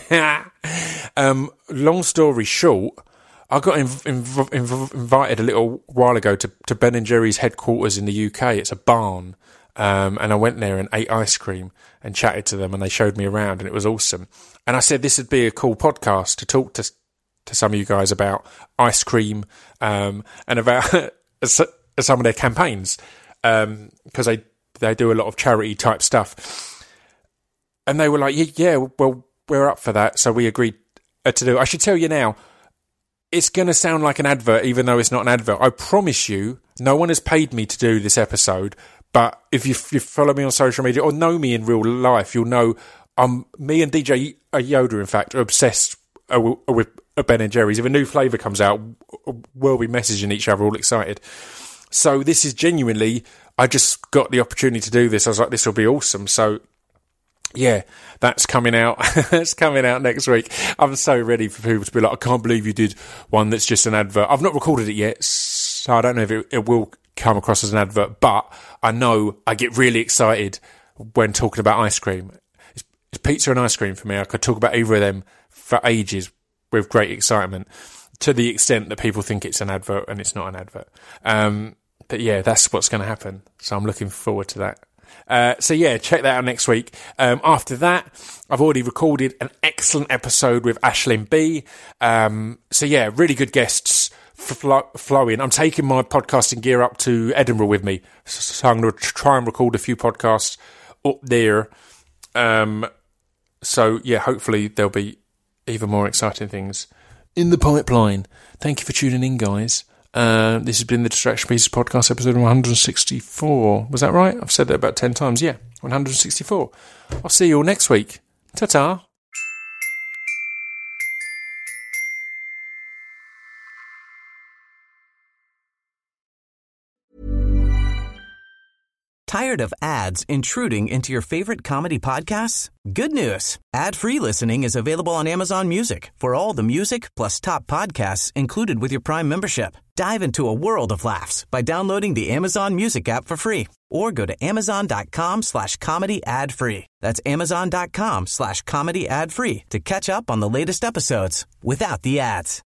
long story short, I got invited a little while ago to Ben and Jerry's headquarters in the UK. It's a barn. And I went there and ate ice cream and chatted to them, and they showed me around, and it was awesome. And I said this would be a cool podcast to talk to some of you guys about ice cream, and about some of their campaigns, because they do a lot of charity type stuff. And they were like, yeah, well, we're up for that. So we agreed to do it. I should tell you now, it's going to sound like an advert, even though it's not an advert. I promise you, no one has paid me to do this episode. But if you follow me on social media or know me in real life, you'll know me and DJ Yoda, in fact, are obsessed with Ben and Jerry's. If a new flavour comes out, we'll be messaging each other all excited. So this is genuinely, I just got the opportunity to do this. I was like, this will be awesome. So yeah, that's coming out. It's coming out next week. I'm so ready for people to be like, I can't believe you did one that's just an advert. I've not recorded it yet, so I don't know if it will come across as an advert, but I know I get really excited when talking about ice cream. It's pizza and ice cream for me. I could talk about either of them for ages with great excitement, to the extent that people think it's an advert and it's not an advert. But yeah, that's what's going to happen. So I'm looking forward to that. So yeah, check that out next week. After that, I've already recorded an excellent episode with Aisling Bea. So yeah, really good guests flowing. I'm taking my podcasting gear up to Edinburgh with me, so I'm going to try and record a few podcasts up there. So yeah, hopefully there'll be even more exciting things in the pipeline. Thank you for tuning in, guys. This has been the Distraction Pieces podcast, episode 164. Was that right? I've said that about 10 times. Yeah, 164. I'll see you all next week. Ta-ta. Tired of ads intruding into your favorite comedy podcasts? Good news. Ad-free listening is available on Amazon Music for all the music plus top podcasts included with your Prime membership. Dive into a world of laughs by downloading the Amazon Music app for free or go to amazon.com/comedy ad-free. That's amazon.com/comedy ad-free to catch up on the latest episodes without the ads.